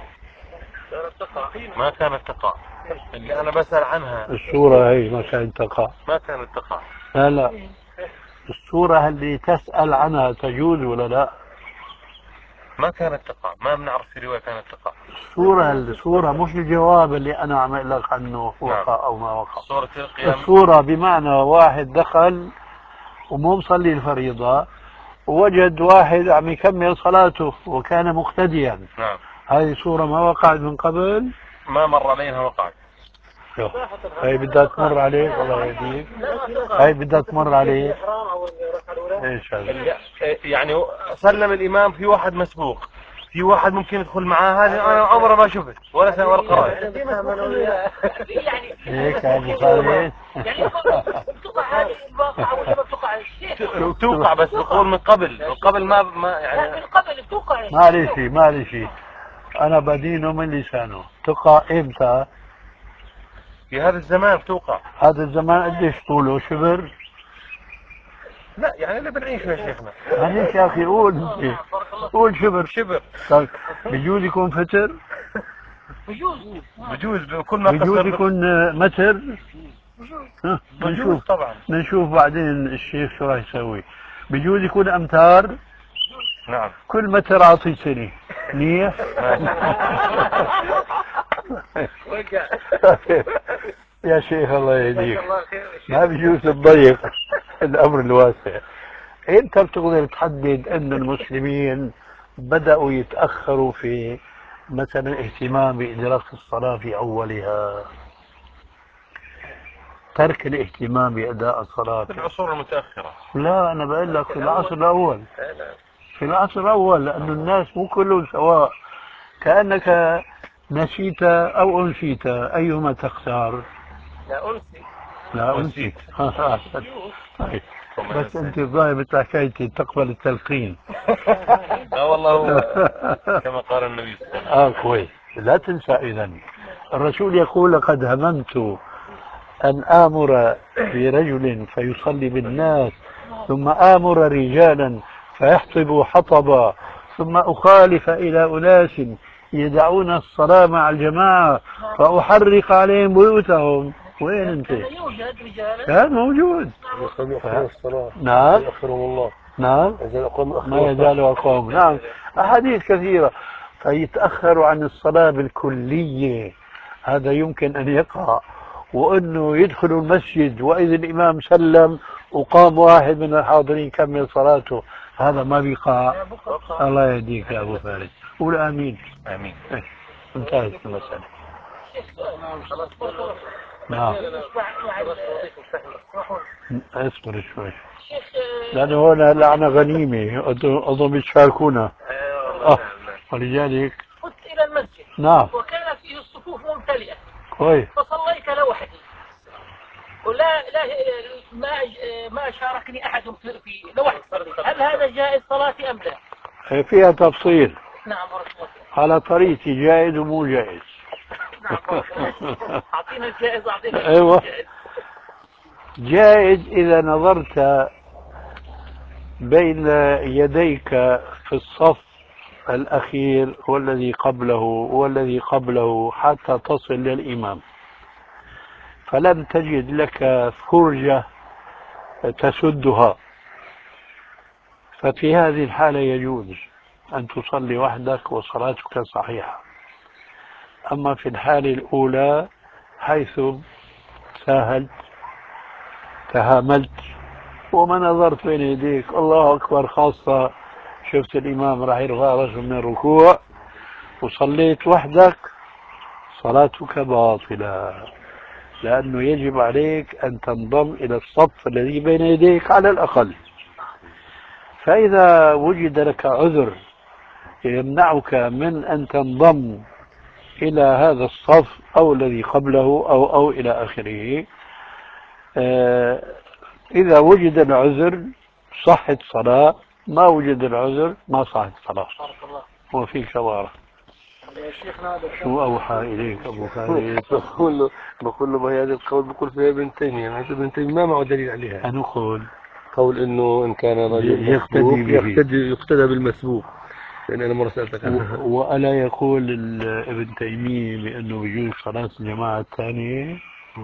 ما كانت تقع. اللي أنا بسأل عنها الصورة هي ما كانت تقع. ما كانت تقع. لا لا، الصورة اللي تسأل عنها تجوز ولا لا؟ ما كانت تقع. ما بنعرف في رواية كانت تقع. الصورة الصورة مش الجواب اللي أنا عم لك عنه وقع. نعم. أو ما وقع. صورة القيام. الصورة بمعنى واحد دخل ومو مصلي الفريضة ووجد واحد عم يكمل صلاته وكان مقتديا. نعم. هذه صورة ما وقعت من قبل. ما مر عليها وقعت. هاي بدها تمر عليك. الله يهديك. هاي بدها تمر عليك. ايش هذا؟ يعني سلم الامام في واحد مسبوق، في واحد ممكن يدخل معاه، هذه انا عمري ما شفت ولا سنة ولا قرأت. يعني هيك هذه صارت. يعني بتقع هذه الواقعة ولا ما بتقع الشيخ؟ بتوقع بس بقول من قبل من قبل ما ما يعني. لا من قبل بتوقع. معلش معلش أنا بدينه من لسانه. تقع إمتى؟ في هذا الزمان توقع. هذا الزمان قديش طوله شبر؟ لا يعني اللي بنعيشه يا شيخنا. معلش يا أخي قول قول شبر. شبر. طيب بجوز يكون فتر؟ بجوز بجوز كل ما بجوز قصر يكون متر؟ ها، بجوز بنشوف طبعا. بنشوف بعدين الشيخ شو راح يسوي. بجوز يكون أمتار. نعم. كل متر أعطي سنة. منيح. يا شيخ الله يهديك، ما بيجوز تضيق الأمر الواسع. أنت بتقدر تحدد أن المسلمين بدأوا يتأخروا في مثلا اهتمام بإدراك الصلاة في أولها، ترك الاهتمام بأداء الصلاة في العصور المتأخرة. لا أنا بقول لك في العصر الأول، في العصر الأول، لأن الناس مو كلهم سواء. كأنك نسيت أو أنسيت، أيهما تختار؟ لا أنسي. لا أنسيت. طيب بس أنت الظاهر مثل حكايتي تقبل التلقين. لا والله هو كما قال النبي صلى الله عليه وسلم. آه كويس، لا تنسى. إذن الرسول يقول لقد هممت أن آمر برجل فيصلي بالناس، ثم آمر رجالا فيحطبوا حطبا، ثم أخالف إلى أناس يدعون الصلاة مع الجماعة فأحرق عليهم بيوتهم. وين أنت؟ كان يوجد رجال كان موجود. نعم. الله. نعم. ما يزال أقوم. نعم. أحاديث كثيرة. فيتأخر عن الصلاة بالكلية، هذا يمكن أن يقع. وأنه يدخلوا المسجد وإذا الإمام سلم وقام واحد من الحاضرين كمل صلاته، هذا ما بيقع. الله يهديك يا أبو فارس. قول آمين. آمين. انتهت المسألة. نعم. اصبر شوي لأنه هنا لعنة غنيمة، أظن بيشاركونا. آه. ولذلك قلت إلى المسجد. نعم. وكان فيه الصفوف ممتلئة. كويس. فصليت لوحدي ولا لا ما ما شاركني أحد في لوحدي. هل هذا جائز صلاتي أم لا؟ فيها تفصيل. نعم ورحمة. على طريقتي جائز ومو جائز. نعم. أعطينا الجائز أعطينا أيوة. الجائز. جائز إذا نظرت بين يديك في الصف الأخير والذي قبله والذي قبله حتى تصل للإمام، فلم تجد لك فرجة تسدها، ففي هذه الحالة يجوز أن تصلي وحدك وصلاتك صحيحة. أما في الحالة الأولى حيث ساهلت تهاملت وما نظرت بين يديك الله أكبر، خاصة شفت الإمام راح يرفع رأسه من الركوع وصليت وحدك، صلاتك باطلة، لأنه يجب عليك أن تنضم إلى الصف الذي بين يديك على الأقل. فإذا وجد لك عذر يمنعك من أن تنضم إلى هذا الصف أو الذي قبله أو أو إلى آخره، آه إذا وجد العذر صحت صلاة، ما وجد العذر ما صحت صلاة. وفيك شوارع. شو أوحى إليك أبو خالد؟ بقول له بقول له ما هذا القول بقول فيها ابن تيمية، يعني ابن تيمية ما معه دليل عليها. أنا أقول قول إنه إن كان رجل يقتدي به، يقتدي يقتدى بالمسبوق، لأن أنا مرة سألتك عنها. وألا يقول ابن تيمية بأنه يجوز صلاة الجماعة الثانية؟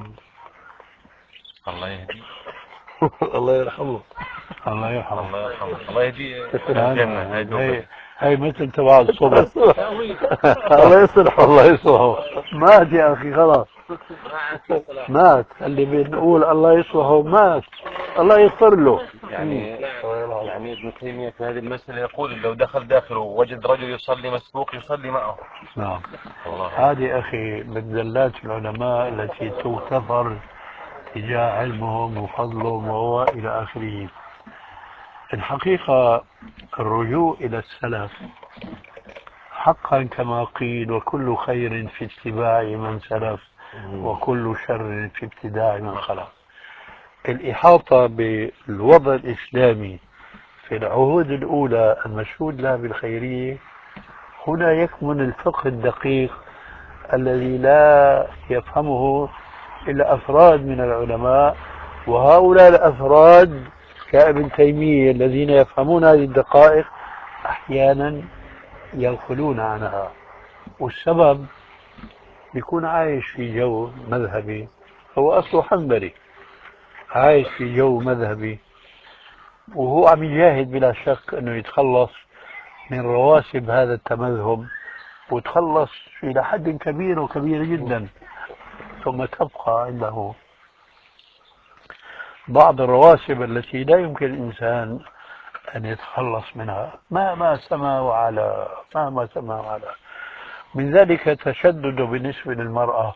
الله يهديه. الله يرحمه. الله يرحمه. الله يرحمه. الله يهديه. هاي هاي مثل تبع الصبح. الله يصلحه. الله يصلحه. مات يا أخي خلاص مات. اللي بنقول الله يصلحه مات، الله يغفر له. يعني يعني ابن تيمية في هذه المسألة يقول لو دخل داخله ووجد رجل يصلي مسبوق يصلي معه. نعم. هذه أخي من زلات العلماء التي تغتفر تجاه علمهم وفضلهم وهو إلى آخره. الحقيقة الرجوع إلى السلف حقا كما قيل وكل خير في اتباع من سلف وكل شر في ابتداع من خلف. الإحاطة بالوضع الإسلامي في العهود الأولى المشهود لها بالخيرية، هنا يكمن الفقه الدقيق الذي لا يفهمه إلى أفراد من العلماء، وهؤلاء الأفراد كابن تيمية الذين يفهمون هذه الدقائق أحيانا يغفلون عنها، والسبب يكون عايش في جو مذهبي، هو أصله حنبلي عايش في جو مذهبي، وهو عم يجاهد بلا شك أنه يتخلص من رواسب هذا التمذهب، وتخلص إلى حد كبير وكبير جدا، ثم تبقى عنده بعض الرواسب التي لا يمكن الإنسان أن يتخلص منها مهما سما وعلى مهما سما وعلى. من ذلك تشدد بالنسبة للمرأة،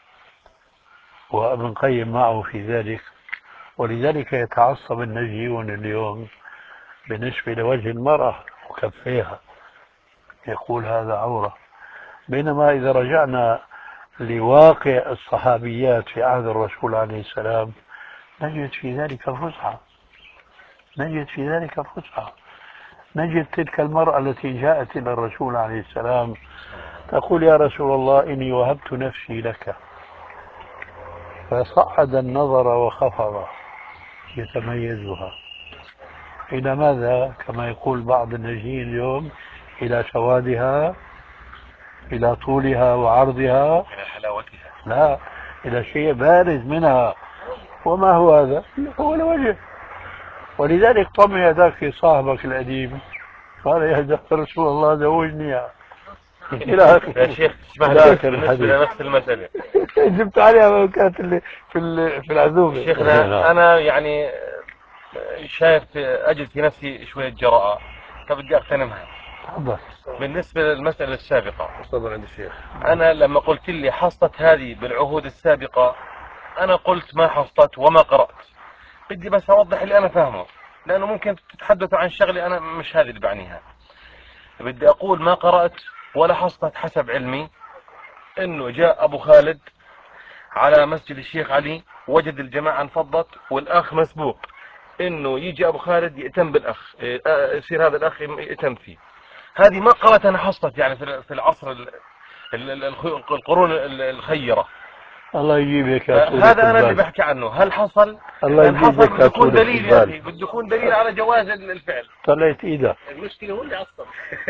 وابن القيم معه في ذلك، ولذلك يتعصب النجيون اليوم بالنسبة لوجه المرأة وكفيها، يقول هذا عورة، بينما إذا رجعنا لواقع الصحابيات في عهد الرسول عليه السلام نجد في ذلك فسحة، نجد في ذلك فسحة، نجد تلك المرأة التي جاءت إلى الرسول عليه السلام تقول يا رسول الله إني وهبت نفسي لك، فصعد النظر وخفض يتميزها إلى ماذا؟ كما يقول بعض الناجين اليوم إلى سوادها، إلى طولها وعرضها، إلى حلاوتها، لا، إلى شيء بارز منها. وما هو هذا؟ هو الوجه. ولذلك طم يداك في صاحبك القديم قال يا رسول الله زوجني يا يا شيخ اسمح لي بالنسبة لنفس المسألة جبت عليها كانت اللي في في العزومة. شيخنا أنا يعني شايف أجد في نفسي شوية جراءة فبدي أغتنمها. بالنسبة للمسألة السابقة، تفضل عند الشيخ. أنا لما قلت لي حصلت هذه بالعهود السابقة أنا قلت ما حصلت وما قرأت، بدي بس أوضح اللي أنا فاهمه، لأنه ممكن تتحدثوا عن شغلة أنا مش هذه اللي بعنيها. بدي أقول ما قرأت ولا حصلت حسب علمي إنه جاء أبو خالد على مسجد الشيخ علي وجد الجماعة انفضت والأخ مسبوق، إنه يجي أبو خالد يأتم بالأخ، يصير هذا الأخ يأتم فيه. هذه ما قرأت أنا حصلت يعني في العصر القرون الخيرة. الله يجيبك يا طول هذا أنا اللي بحكي عنه. هل حصل؟ الله يجيبك بده يكون دليل يا أخي، بده يكون دليل على جواز الفعل. طلعت إيدك. المشكلة هو اللي عصب.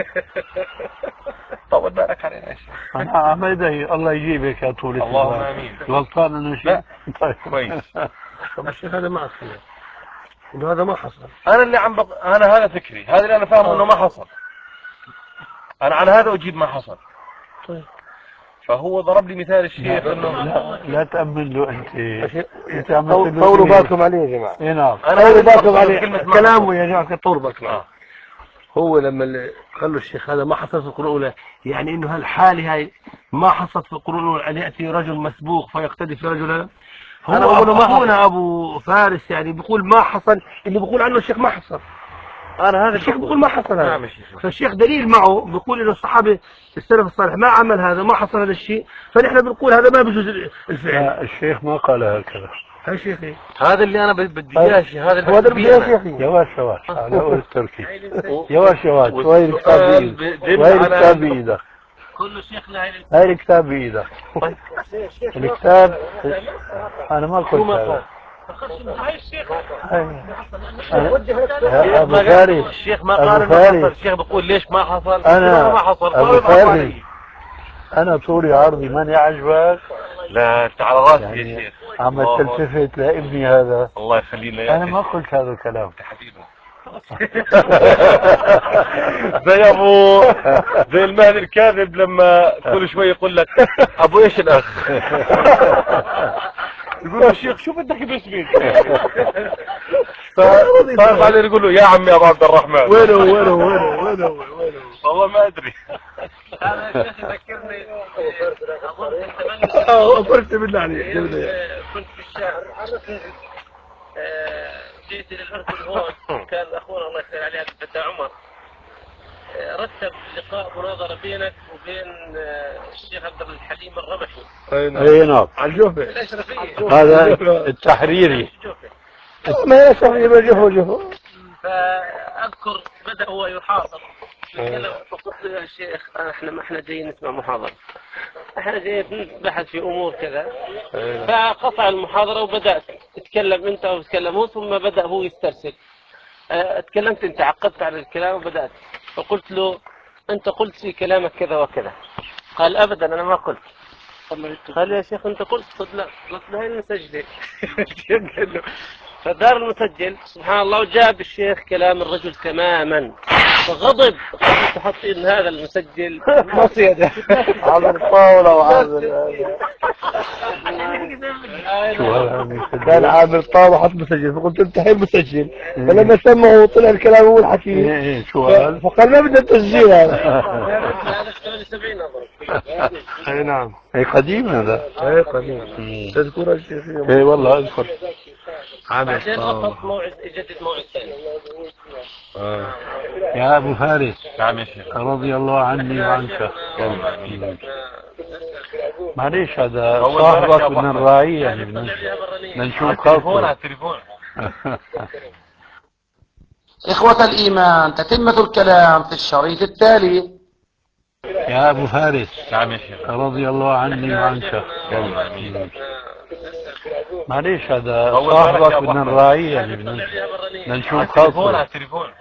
طول بالك علينا يا شيخ. أنا عميدة الله يجيبك يا طول البال. اللهم آمين. غلطان أنا شيء؟ طيب كويس. طب الشيخ هذا ما أصله، إنه هذا ما حصل. أنا اللي عم بق... أنا هذا فكري، هذا اللي أنا فاهمه إنه ما حصل. أنا على هذا أجيب ما حصل. طيب. فهو ضرب لي مثال الشيخ انه لا, لا تأمن له انت. انت عم طولوا بالكم عليه يا جماعه. اي نعم. طولوا بالكم عليه كلامه يا جماعه، طولوا بالكم عليه. هو لما خلوا الشيخ هذا ما حصل في القرون الاولى، يعني انه هالحاله هاي ما حصلت في القرون الاولى ان ياتي رجل مسبوق فيقتدي في رجل. هو اخونا ابو فارس يعني بيقول ما حصل اللي بيقول عنه الشيخ ما حصل. انا هذا الشيخ بيقول ما حصل هذا، فالشيخ دليل معه بيقول انه الصحابه السلف الصالح ما عمل هذا، ما حصل هذا الشيء، فنحن بنقول هذا ما بيجوز الفعل. لا الشيخ ما قال هكذا. هاي شيخي هذا اللي انا بدي اياه، هذا هو اللي بدي اياه شيخي. يواش يواش على قول التركي. يواش يواش. وين الكتاب بايدك؟ وين الكتاب بايدك؟ كل شيخنا هاي هاي الكتاب بايدك. الكتاب انا ما قلت هذا. هاي الشيخ ابو فارس. الشيخ ما قال انه حصل، الشيخ بيقول ليش ما حصل؟ انا ما حصل. ابو فارس انا طولي عرضي ماني عجبك؟ لا انت على راسي يعني يا شيخ. عم تلتفت لابني هذا. الله يخلي لنا يا انا ما قلت هذا الكلام. حبيبي زي ابو زي المهدي الكاذب لما كل شوي يقول لك ابو ايش الاخ؟ يقول له الشيخ شو بدك باسمي؟ صار بعدين يقول له يا عمي ابو عبد الرحمن. وينه وينه وينه وينه وينه والله ما ادري. هذا الشيخ يذكرني اظن فرت بالله عليك. كنت في الشارع جيت للاردن هون، كان اخونا الله يسهل عليه الفتى عمر رتب لقاء مناظره بينك وبين الشيخ عبد الحليم الربشي. اي نعم على الجوفه الاشرفيه. هذا التحريري. ما هي الاشرفيه بجوفه جوفه. فاذكر بدا هو يحاضر تكلم فقلت له يا شيخ احنا ما احنا جايين نسمع محاضرة، احنا جايين نبحث في امور كذا. فقطع المحاضرة وبدأت تتكلم انت وتتكلم هو، ثم بدأ هو يسترسل. اه تكلمت انت، عقدت على الكلام وبدأت، فقلت له انت قلت في كلامك كذا وكذا. قال ابدا انا ما قلت. قال يا شيخ انت قلت. قلت لا. قلت له هي المسجلة. فدار المسجل سبحان الله وجاب الشيخ كلام الرجل تماما، فغضب. قال تحط ان هذا المسجل مصيدة عامل طاولة وعامل كان عامل طاولة وحط مسجل، فقلت انت حين مسجل، فلما سمعوا طلع الكلام هو الحكي فقال ما بدنا تسجيل هذا. هذا ثمانية وسبعين اظن. اي نعم، اي قديم هذا. اي قديم. تذكر الشيخ؟ اي والله اذكر. بعدين رفض موعد، يجدد موعد ثاني. آه. يا ابو فارس. نعم يا شيخ. رضي الله عني وعنك. معليش هذا صاحبك بدنا نراعيه، يعني بدنا نشوف خلقه. التليفون. إخوة الإيمان، تتمة الكلام في الشريط التالي. يا ابو فارس. نعم يا شيخ. رضي الله عني وعنك. معليش هذا صاحبك بدنا نراعيه، يعني بدنا نشوف خلقه. التليفون.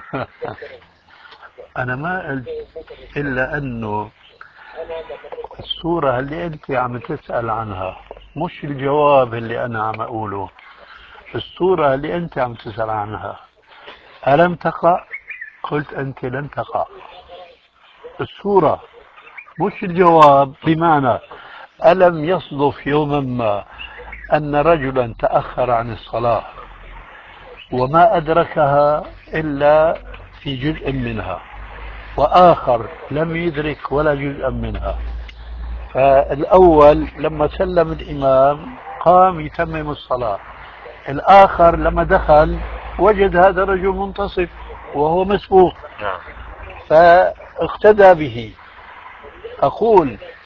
انا ما قلت الا انه الصورة اللي انت عم تسأل عنها مش الجواب اللي انا عم اقوله. الصورة اللي انت عم تسأل عنها ألم تقع؟ قلت أنت لن تقع. الصورة مش الجواب، بمعنى ألم يصدف يوما ما أن رجلا تأخر عن الصلاة وما أدركها إلا في جزء منها، وآخر لم يدرك ولا جزءا منها. فالأول لما سلم الإمام قام يتمم الصلاة، الآخر لما دخل وجد هذا الرجل منتصف وهو مسبوق فاقتدى به. أقول